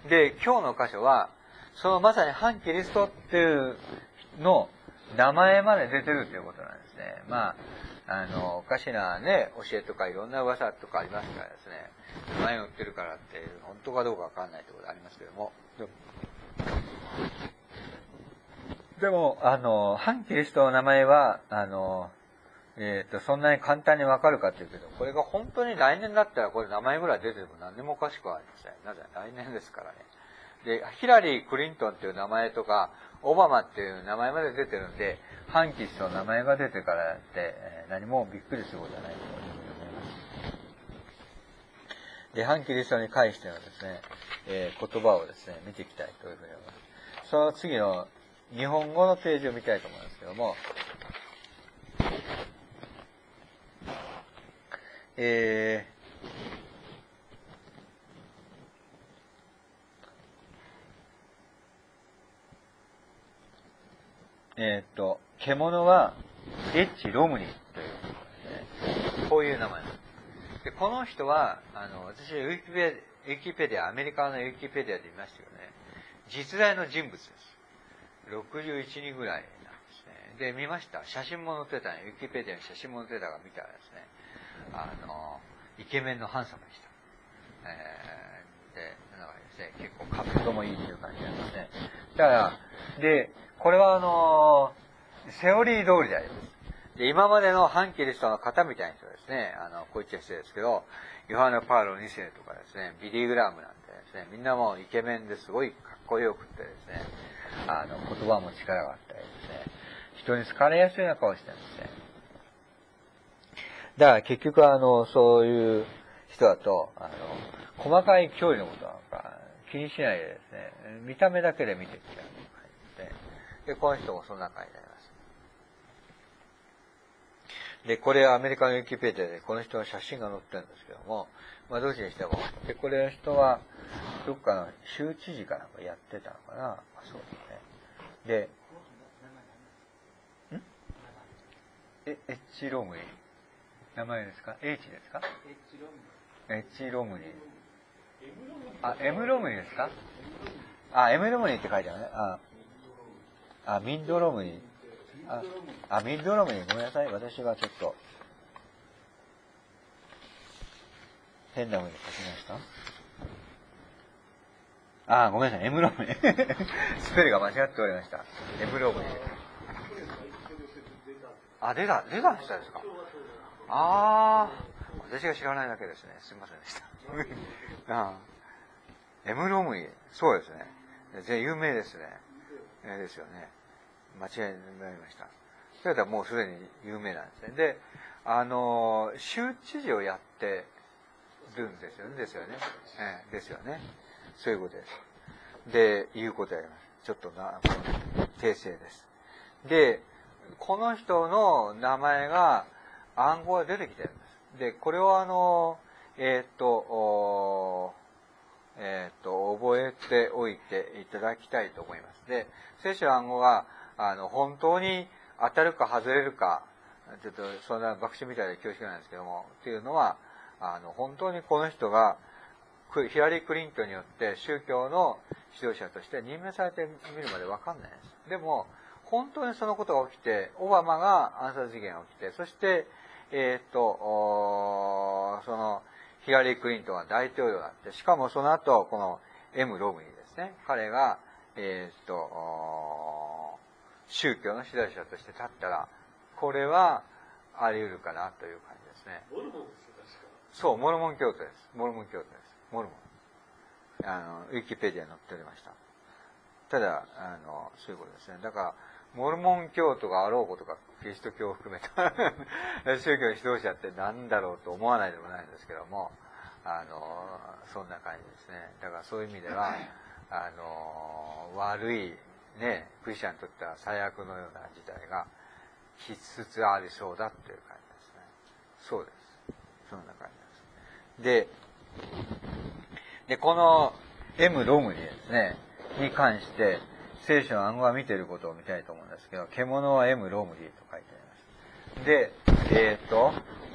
で、今日の箇所は、そのまさに反キリストっていうの名前まで出てるということなんですね。まあ、あの、おかしなね、教えとかいろんな噂とかありますからですね、名前を売ってるからって本当かどうかわかんないということありますけども、でも、あの、反キリストの名前は、あの、えっと、そんなに簡単にわかるかっていうけど、これが本当に来年だったらこれ名前ぐらい出てても何でもおかしくはありません。なぜ来年ですからね。 で、ヒラリー・クリントンっていう名前とか、オバマっていう名前まで出てるんで、反キリストの名前が出てからって、何もびっくりすることはないというふうに思います。で、反キリストに関してのですね、えー、言葉をですね、見ていきたいというふうに思います。その次の日本語のページを見たいと思いますけども、えー、えっと、獣はエッチ・ロムニという、ね、こういう名前です。で、この人は、あの、私はウィキペディア、ウィキペディア、アメリカのウィキペディアで見ましたけどね、実在の人物です。ろくじゅういちにんぐらいなんですね。で、見ました。写真も載ってたね。ウィキペディアに写真も載ってたから見たらですね、あの、イケメンのハンサムでした。えー、で、なんかですね、結構カットもいいっていう感じなんですね。だから、で、これはあの、セオリー通りであります。で、今までの反キリストの方みたいな人ですね、あの、こう言っちゃ失礼ですけど、ヨハネ・パウロに世とかですね、ビリー・グラムなんてですね、みんなもうイケメンですごいかっこよくってですね、あの、言葉も力があったりですね、人に好かれやすいような顔してるんですね。だから結局あの、そういう人だと、あの、細かい距離のことなんか気にしないでですね、見た目だけで見てきちゃう感じですね。で、この人もその中になります。で、これはアメリカのウィキペディアでこの人の写真が載ってるんですけども、まあどっちにしても、で、これの人は、どっかの州知事かなんかやってたのかな、あ、そうですね。で、んえ、エッチロムリー。名前ですか？ H ですか？エッチロムリー。あ、M ロムリーですか？あ、M ロムリーって書いてあるね。あ、あ、ミンドロムリー。あ、あ、ミンドロムリー、ごめんなさい。私がちょっと、変な風に書きました。あ、ごめんなさい。M ロムリー。スペルが間違っておりました。M ロムリー。あ、出た、出た人ですか？ああ、私が知らないだけですね。すみませんでした。ああ、M ロムリー、そうですね。全有名ですね。えー、ですよね。間違いになりました。それではもうすでに有名なんですね。で、あの、州知事をやってるんですよね。ですよね。えー、ですよね。そういうことです。で、いうことやります。ちょっとな、訂正です。で、この人の名前が暗号が出てきてるんです。で、これをあの、えー、っと、えっ、ー、と、覚えておいていただきたいと思います。で、聖書の暗号が、あの、本当に当たるか外れるか、ちょっとそんな学習みたいで恐縮なんですけども、っていうのは、あの、本当にこの人が、ヒラリー・クリントンによって宗教の指導者として任命されてみるまでわかんないです。でも、本当にそのことが起きて、オバマが暗殺事件が起きて、そして、えっ、ー、と、その、ヒラリー・クリントンが大統領になって、しかもその後、この M ロムニーですね。彼が、えっ、ー、と、宗教の指導者として立ったら、これはあり得るかなという感じですね。モルモンですか？そう、モルモン教徒です。モルモン教徒です。モルモン。あの、ウィキペディアに載っておりました。ただ、あの、そういうことですね。だから、モルモン教徒があろうことか、キリスト教を含めた宗教の指導者って何だろうと思わないでもないんですけども、あの、そんな感じですね。だからそういう意味では、あの、悪い、ね、クリスチャンにとっては最悪のような事態がしつつありそうだっていう感じですね。そうです。そんな感じです。で、で、この M ロムにですね、に関して、聖書の暗号が見ていることを見たいと思うんですけど、獣は M ロムリーと書いてあります。で、えっ、ー、と、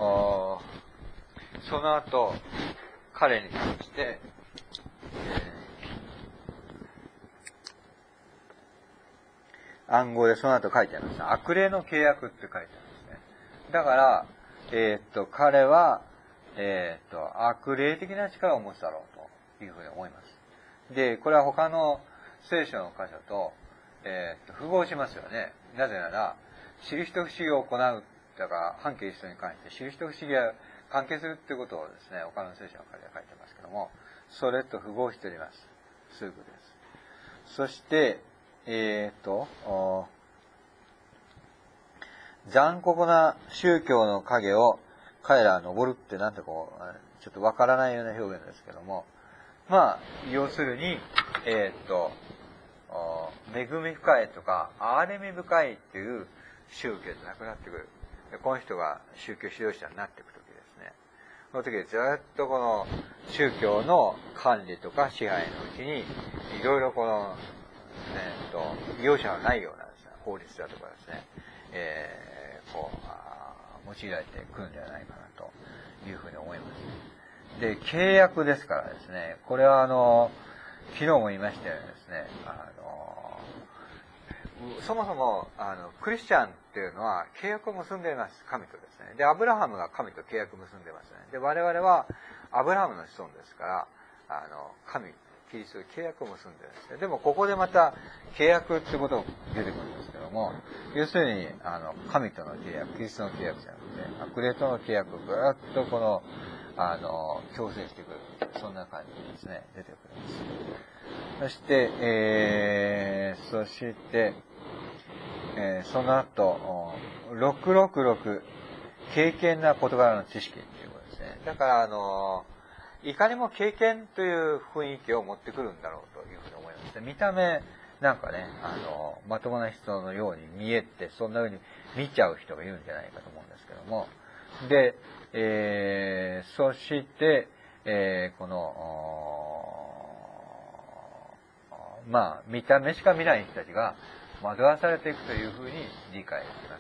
その後、彼に関して、えー、暗号でその後書いてあります。悪霊の契約って書いてあるんですね。だから、えっ、ー、と、彼は、えっ、ー、と、悪霊的な力を持つだろうというふうに思います。で、これは他の聖書の箇所と、えー、と符合しますよね。なぜなら、知る人不思議を行う、だから反キリストに関して知る人不思議が関係するっていうことをですね、他の聖書の箇所で書いてますけども、それと符合しております。そういうことです。 そして、えっと、残酷な宗教の影を彼らは登るってなんてこう、ちょっとわからないような表現ですけども、まあ、要するに、えっと、恵み深いとか、憐れみ深いっていう宗教じゃなくなってくる。この人が宗教指導者になっていくときですね。その時ずっとこの宗教の管理とか支配のうちに、いろいろこの、えっと、容赦のないようなですね、法律だとかですね、えー、こう、用いられてくるんではないかなというふうに思います。で、契約ですからですね、これはあの、昨日も言いましたようにですね、あの、そもそも、あの、クリスチャンっていうのは契約を結んでいます。神とですね。で、アブラハムが神と契約を結んでますね。で、我々はアブラハムの子孫ですから、あの、神、キリストと契約を結んでるんですね。でも、ここでまた契約ってことが出てくるんですけども、要するに、あの、神との契約、キリストの契約じゃなくて、悪霊との契約をぐーっとこの、あの、強制してくる。そんな感じですね、出てくるんです。そして、えー、そして、えー、その後、ろくろくろく、敬虔な事柄の知識っていうことですね。だから、あの、いかにも敬虔という雰囲気を持ってくるんだろうというふうに思います。見た目、なんかね、あの、まともな人のように見えて、そんな風に見ちゃう人がいるんじゃないかと思うんですけども。で、えー、そして、えー、この、まあ、見た目しか見ない人たちが惑わされていくというふうに理解できます。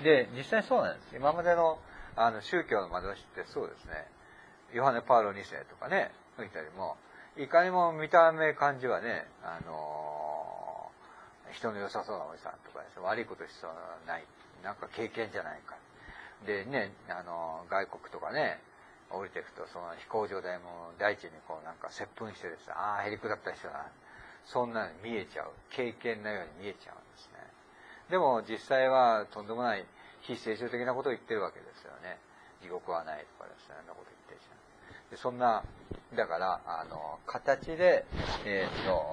で、実際そうなんです。今までの、あの、宗教の惑わしってそうですね。ヨハネ・パウロに世とかね、そういったよりも、いかにも見た目感じはね、あのー、人の良さそうなおじさんとかですね、悪いことしそうない、なんか経験じゃないか。でね、あのー、外国とかね、降りていくと、その飛行場でも大地にこうなんか接吻してですね、ああ、へりくだった人だ。そんなに見えちゃう。経験のように見えちゃうんですね。でも実際はとんでもない非聖書的なことを言ってるわけですよね。地獄はないとかですね、そんなこと言ってるじゃん。でそんな、だから、あの、形で、えっと、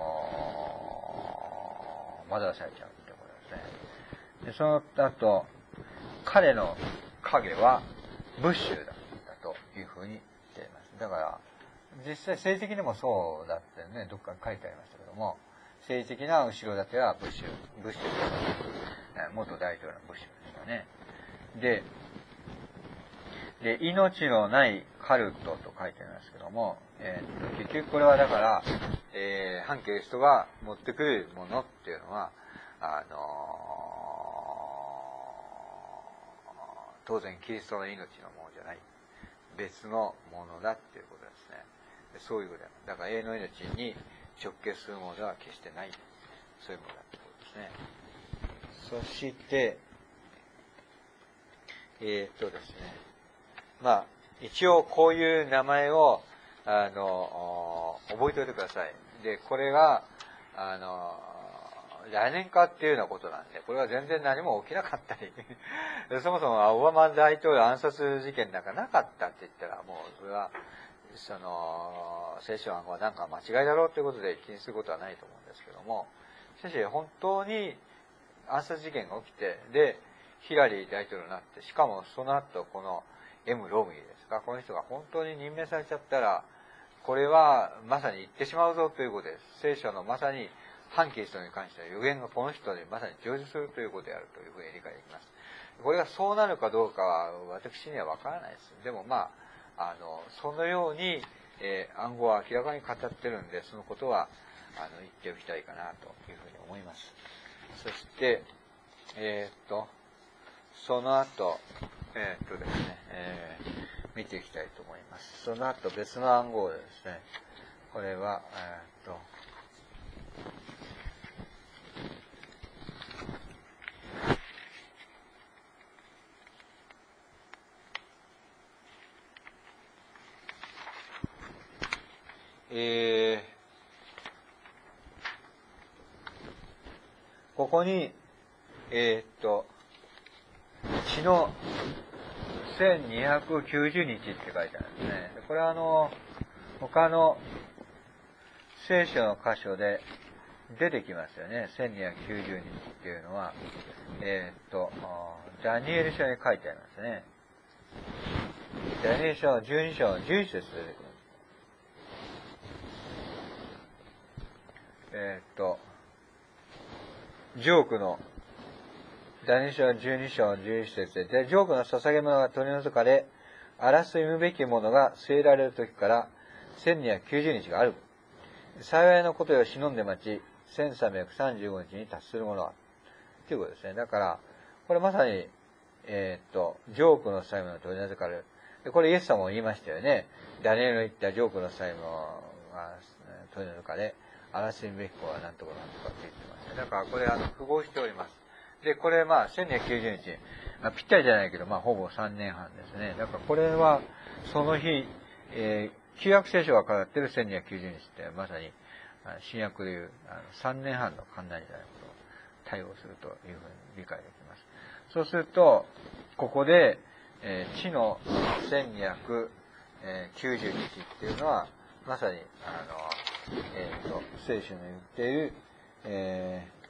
惑わされちゃうってことですね。で、その後、彼の影はブッシュだったというふうに言っています。だから、実際政治的にもそうだってね、どっかに書いてありましたけども、政治的な後ろ盾はブッシュ、ブッシュです。元大統領のブッシュですよね。で、で、命のないカルトと書いてありますけども、えー、結局これはだから、えー、反キリストが持ってくるものっていうのは、あのー、当然キリストの命のものじゃない。別のものだっていうことですね。そういうことだ。だから永遠の命に直結するものでは決してない。そういうものだってことですね。そして、えー、っとですね。まあ、一応こういう名前を、あの、覚えておいてください。で、これが、あの、来年かっていうようなことなんで、これは全然何も起きなかったり、そもそもオバマ大統領暗殺事件なんかなかったって言ったら、もうそれは、その、聖書案はなんか間違いだろうということで気にすることはないと思うんですけども、しかし本当に暗殺事件が起きて、で、ヒラリー大統領になって、しかもその後この M ロミーですか、この人が本当に任命されちゃったら、これはまさに言ってしまうぞということです。聖書のまさに反キリストに関しては予言がこの人にまさに成就するということであるというふうに理解できます。これがそうなるかどうかは私にはわからないです。でもまあ、あの、そのように、えー、暗号は明らかに語ってるんで、そのことは、あの、言っておきたいかなというふうに思います。そして、えー、っと、その後、えー、っとですね、えー、見ていきたいと思います。その後別の暗号でですね、これは、えー、っと、えー、ここに、えー、っと、血のせんにひゃくきゅうじゅうにちって書いてあるんですね。これはあの、他の聖書の箇所で、 出てきますよね。せんにひゃくきゅうじゅうにちっていうのは、えー、っと、ダニエル書に書いてありますね。ダニエル書じゅうに章じゅういち節出てくる。えー、っと、ジョークの、ダニエル書じゅうに章じゅういち節で、で、ジョークの捧げ物が取り除かれ、荒らすむべきものが据えられる時からせんにひゃくきゅうじゅうにちがある。幸いのことを忍んで待ち、せんさんびゃくさんじゅうごにちに達するものは。ということですね。だから、これまさに、えー、っと、ジョークの祭物が取り除かれる。で、これイエス様も言いましたよね。ダニエルの言ったジョークの祭物が取り除かれ、荒らすべき子は何とか何とかって言ってました。だからこれ、あの、符合しております。で、これ、まあ、せんにひゃくきゅうじゅうにち、まあ、ぴったりじゃないけど、まあ、ほぼさんねんはんですね。だからこれは、その日、えー、旧約聖書が語っているせんにひゃくきゅうじゅうにちって、まさに、新約でいう、あのさんねんはんの観覧時代のことを対応するというふうに理解できます。そうすると、ここで、えー、地のせんにひゃくきゅうじゅうにちっていうのは、まさに、あの、えっ、ー、と、聖書の言っている、えー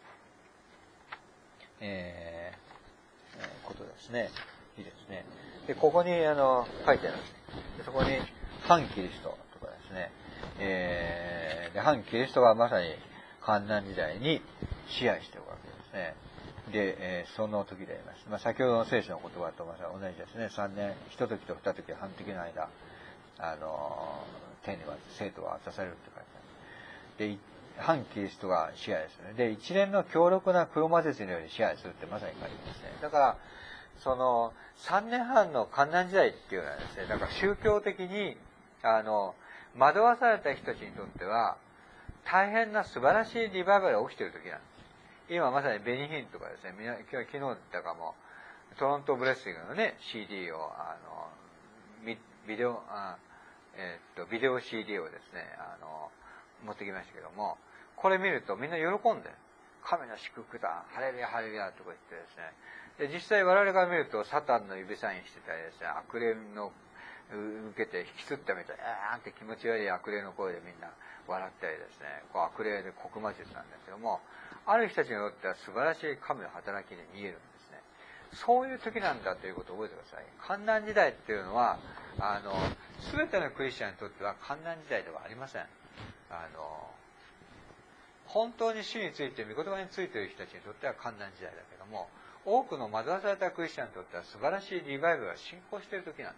えー、ことですね。いいですね。で、ここに、あの、書いてあるんです。でそこに、反キリストとかですね。えー、で、反キリストがまさに、観覧時代に支配しているわけですね。で、えー、その時であります。まあ、先ほどの聖書の言葉とまた同じですね。さんねん、一時と二時、半時の間、あの、天には生徒は渡されるって書いてある。で、反キリストが支配する。で、一連の強力な黒魔術により支配するってまさに書いてますね。だから、その、三年半の観覧時代っていうのはですね、だから宗教的に、あの、惑わされた人たちにとっては、大変な素晴らしいリバイバルが起きている時なんです。今まさにベニヒンとかですね、今日昨日言ったかも、トロントブレッシングのね、シーディー を、あの、ビデオ、あえー、っと、ビデオ シーディー をですね、あの、持ってきましたけども、これ見るとみんな喜んで、神の祝福だ、ハレルヤハレルヤとか言ってですね、で、実際我々が見るとサタンの指サインしてたりですね、悪霊の受けて引きつったみたい、えーんって気持ち悪い悪霊の声でみんな笑ったりですね、こう悪霊で黒魔術なんですけども、ある人たちにとっては素晴らしい神の働きに見えるんですね。そういう時なんだということを覚えてください。観覧時代っていうのは、あの、すべてのクリスチャンにとっては観覧時代ではありません。あの、本当に主について、御言葉についている人たちにとっては観覧時代だけども、多くの惑わされたクリスチャンにとっては素晴らしいリバイバルが進行している時なんです。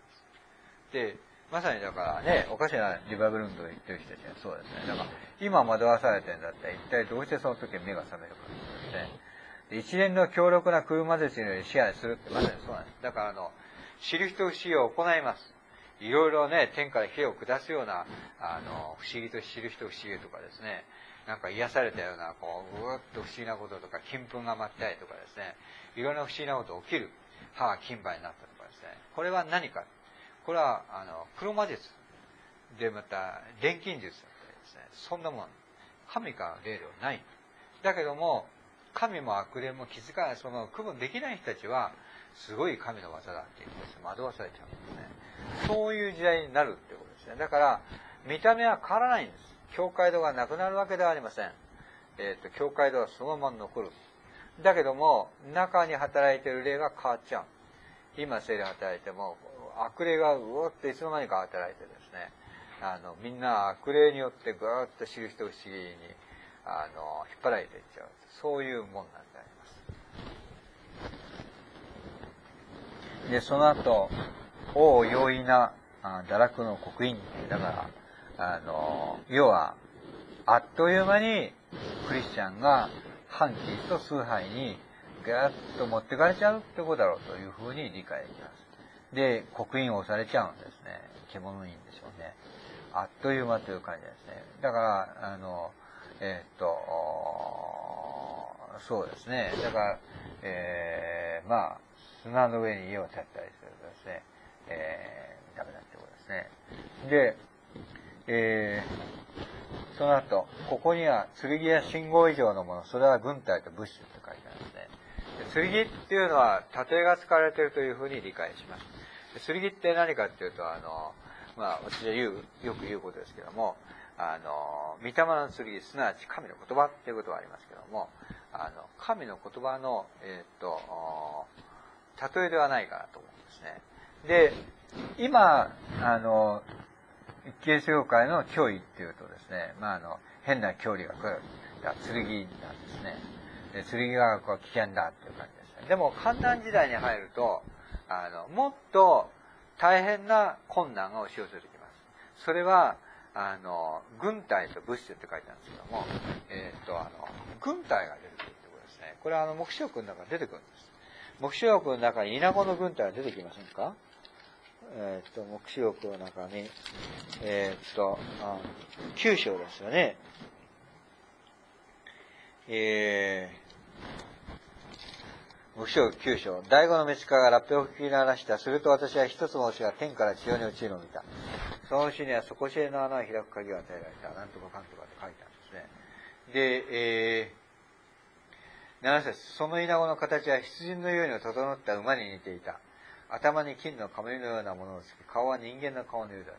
で、まさにだからね、おかしなリバイバル運動を言ってる人たちはそうですね。だから今惑わされてるんだったら一体どうしてその時目が覚めるかですね。で、一連の強力な空魔術により支配するってまさにそうなんです。だからあの、知る人不思議を行います。いろいろね、天から火を下すような、あの、不思議と知る人不思議とかですね、なんか癒されたような、こう、うーっと不思議なこととか、金粉が舞ったりとかですね、いろんな不思議なこと起きる。歯が金歯になったとかですね。これは何か。これは、あの、黒魔術。で、また、錬金術だったりですね。そんなもん。神からの霊ではない。だけども、神も悪霊も気づかない、その区分できない人たちは、すごい神の技だって言ってですね、惑わされちゃうんですね。そういう時代になるってことですね。だから、見た目は変わらないんです。境界度がなくなるわけではありません。えっと、境界度はそのまま残る。だけども、中に働いている霊が変わっちゃう。今、聖霊が働いても、悪霊がうおっていつの間にか働いてですね、あの、みんな悪霊によってぐーっと知る人不思議に、あの、引っ張られていっちゃう。そういうもんなんであります。で、その後、お容易な堕落の刻印。だから、あの、要は、あっという間にクリスチャンが反キリスト崇拝にぐーっと持ってかれちゃうってことだろうというふうに理解できます。で、刻印を押されちゃうんですね。獣印でしょうね。あっという間という感じですね。だから、あの、えー、っと、そうですね。だから、えー、まあ、砂の上に家を建てたりするとですね、えー、ダメだってことですね。で、えー、その後、ここには剣や信号以上のもの、それは軍隊と物資って書いてあるんですね。剣っていうのは盾が使われているというふうに理解します。剣って何かっていうと、あの、 まあ、私は言う、よく言うことですけども、あの、御霊の剣、すなわち神の言葉っていうことがありますけども、あの、神の言葉の、えっと、例えではないかなと思うんですね。で、今、あの、キリスト教会の教義っていうとですね、まあ、あの、変な教理が来る。だから剣なんですね。で、剣がこう危険だっていう感じですね。でも、観難時代に入ると、あの、もっと大変な困難が押し寄せてきます。それは、あの、軍隊と物資って書いてあるんですけども、えー、っと、あの、軍隊が出てくるってことですね。これはあの、黙示録の中に出てくるんです。黙示録の中に稲子の軍隊が出てきませんか？えー、っと、黙示録の中に、えー、っと、きゅう章ですよね。えー、黙示録きゅう章。第五の召使がラッパを吹き鳴らした。すると私は一つの星が天から地上に落ちるのを見た。その星には底知れの穴を開く鍵が与えられた。なんとかかんとかって書いてあるんですね。で、えー、なな節。その稲子の形は羊のように整った馬に似ていた。頭に金の冠のようなものをつけ、顔は人間の顔のようだった。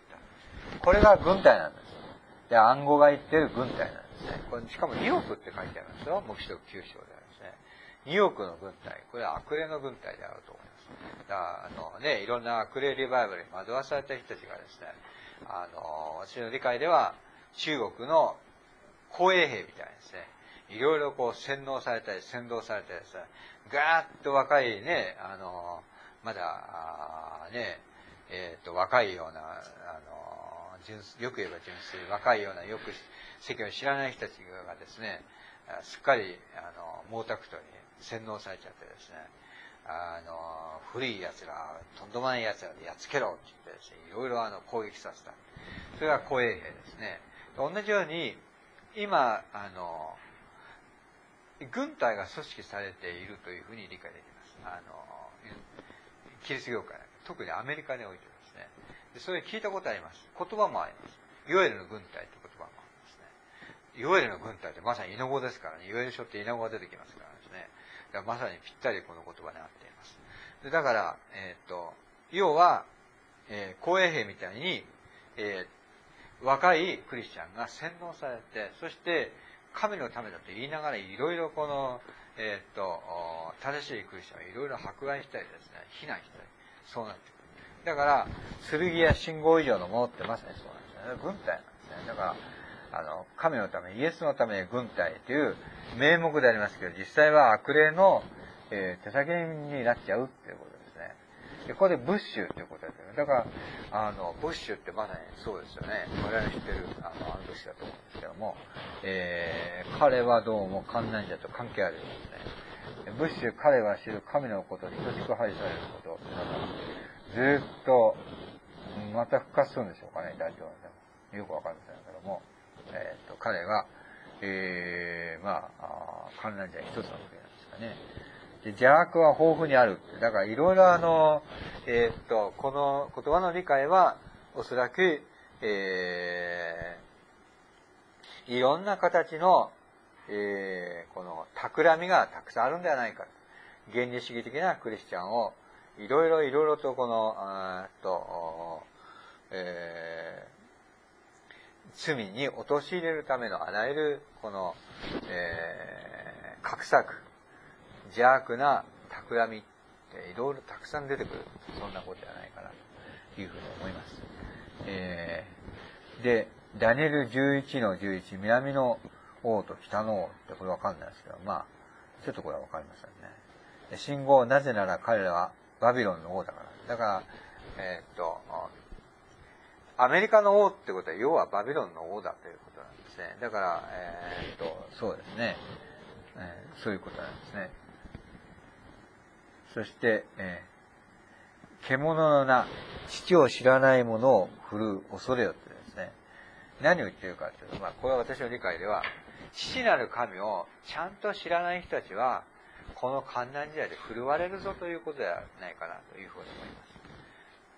これが軍隊なんです。で、暗号が言ってる軍隊なんですね。これしかもにおくって書いてあるんですよ。黙示録きゅう章であるんですね。におくの軍隊。これは悪霊の軍隊であると思います。だから、あのね、いろんな悪霊リバイバルに惑わされた人たちがですね、あの、私の理解では、中国の紅衛兵みたいですね、いろいろこう洗脳されたり、先導されたりですね、ガーッと若いね、あの、まだ、ね、えっと、若いような、あの、純よく言えば純粋、若いような、よく世間を知らない人たちがですね、すっかり、あの、毛沢東に洗脳されちゃってですね、あの、古い奴ら、とんでもない奴らでやっつけろって言ってですね、いろいろあの、攻撃させた。それが紅衛兵ですね。同じように、今、あの、軍隊が組織されているというふうに理解できます。あの、キリスト教会、特にアメリカにおいてですね。でそれ聞いたことあります。言葉もあります。ヨエルの軍隊という言葉もありますね。ヨエルの軍隊ってまさにイナゴですからね。ヨエル書ってイナゴが出てきますからですね。だからまさにぴったりこの言葉に合っています。でだから、えっと、要は、えー、紅衛兵みたいに、えー、若いクリスチャンが洗脳されて、そして、神のためだと言いながらいろいろこの、えー、っと、正しいクリスチャンをいろいろ迫害したりですね、非難したり、そうなってくる。だから、剣や信号以上のものってまさにそうなんですね。軍隊なんですね。だから、あの、神のため、イエスのために軍隊という名目でありますけど、実際は悪霊の、えー、手先になっちゃうっていうことですね。で、ここでブッシュということですよね。だから、あの、ブッシュってまさにそうですよね。我々知ってる、あの、あのブッシュだと思うんですけども、えー、彼はどうも観難者と関係あるようですね。ブッシュ、彼は知る神のことに等しく配されること。ずーっと、また復活するんでしょうかね、大丈夫でも。よくわかりませんけども、えっ、ー、と、彼が、えー、まあ、観難者一つのわけなんですかね。で邪悪は豊富にある。だからいろいろあの、えー、っと、この言葉の理解は、おそらく、えー、いろんな形の、えー、この企みがたくさんあるんではないか。原理主義的なクリスチャンを、いろいろいろいろとこの、あーと、えー、罪に陥れるためのあらゆる、この、えー、画策、邪悪な企みっていろいろたくさん出てくる。そんなことじゃないかなというふうに思います。えー、で、ダニエルじゅういちのじゅういち、南の王と北の王ってこれわかんないですけど、まあ、ちょっとこれはわかりませんね。信号、なぜなら彼らはバビロンの王だから。だから、えー、っと、アメリカの王ってことは、要はバビロンの王だということなんですね。だから、えー、っと、そうですね、えー。そういうことなんですね。そして、えー、獣の名、父を知らない者を振るう恐れよってですね。何を言っているかというと、まあ、これは私の理解では、父なる神をちゃんと知らない人たちは、この観難時代で振るわれるぞということではないかなというふうに思います。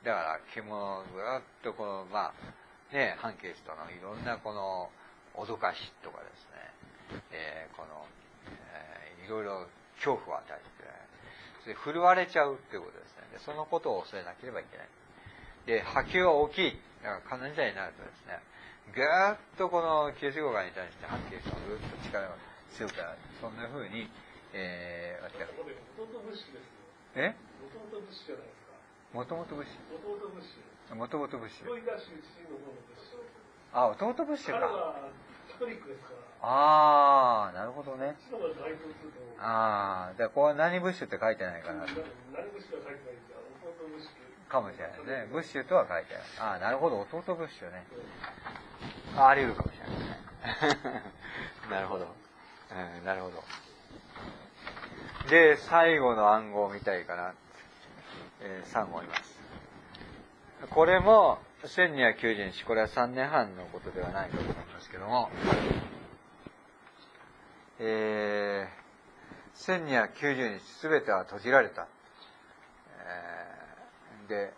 だから、獣、ぐーっとこの、まあ、ね、反キリストのいろんなこの、脅かしとかですね、えー、この、えー、いろいろ恐怖を与えてくれる。で振るわれちゃうっていうことですね。でそのことを恐れなければいけない。 で、波及が大きい。だから観覧車になるとですね、ぐーっとこの吸収効果に対して波及がぐーっと力が強くなる。そんな風に、えー、やってる。え？ もともと物資じゃないですか。 もともと物資。 もともと物資。 もともと物資。 ロイター出身の方の物資。 あ、もともと物資か。 彼はカトリックですから。 ああ、なるほどね。 そっちの方が該当すると思う。 ああ、だからこれは何ブッシュって書いてないかな。 何物資は書いてないんですよ。弟物資。 かもしれないね。ブッシュとは書いてある。ああ、なるほど。弟ブッシュね。ああり得るかもしれないね。なるほど。うん、なるほど。で、最後の暗号を見たいかな。えー、さん号います。これも、せんにひゃくきゅうじゅうにち、これはさんねんはんのことではないかと思いますけども、えー、せんにひゃくきゅうじゅうにちすべては閉じられた。えー、で、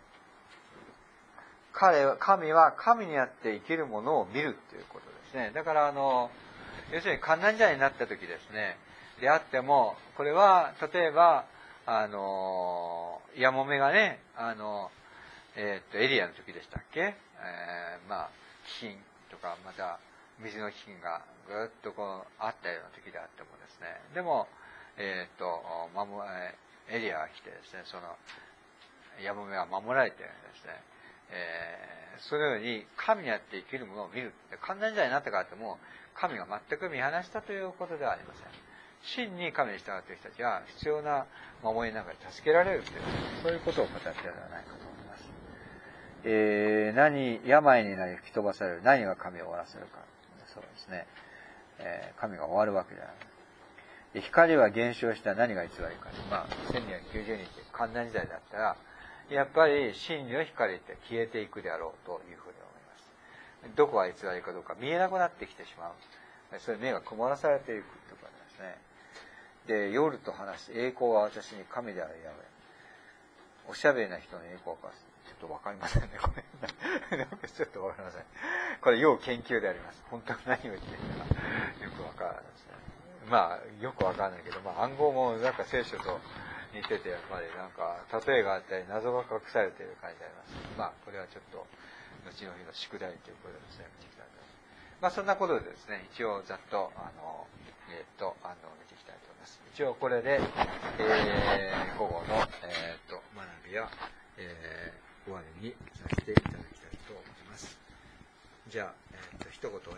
彼は、神は神にあって生きるものを見るということですね。だからあの、要するに観覧車になった時ですね、であっても、これは、例えば、あの、ヤモメがね、あの、えー、っと、エリアの時でしたっけ、えー、まあ、飢饉とか、また、水の飢饉がぐーっとこう、あったような時であってもですね、でも、えー、っと、守、エリアが来てですね、その、ヤモメが守られてですね、えー、そのように神にあって生きるものを見る。観覧車になったからっても神が全く見放したということではありません。真に神に従っている人たちは必要な守りの中で助けられるという、そういうことを語っているのではないかと思います。えー、何、病になり吹き飛ばされる。何が神を終わらせるか。そうですね。えー、神が終わるわけじゃない。光は減少したら何が偽りか。まあ、せんにひゃくきゅうじゅうにち、観覧時代だったら、やっぱり真理の光って消えていくであろうというふうに思います。どこが偽りかどうか見えなくなってきてしまう。それ目が曇らされていくということですね。で、夜と話して、栄光は私に神であるやめ。おしゃべりな人の栄光か、ちょっとわかりませんね、これ。なんかちょっとわかりません。これ、要研究であります。本当に何を言っているのか、よくわからないですね。まあ、よくわからないけど、まあ、暗号もなんか聖書と似てて、やっぱりなんか、例えがあったり、謎が隠されている感じであります。まあ、これはちょっと、後の日の宿題ということでですね、見ていきたいと思います。まあ、そんなことでですね、一応ざっと、あの、えっと、あの、見ていきたいと思います。一応これで、えー、午後の、えー、っと、学びは、えー、終わりにさせていただきたいと思います。じゃあ、えー、っと、一言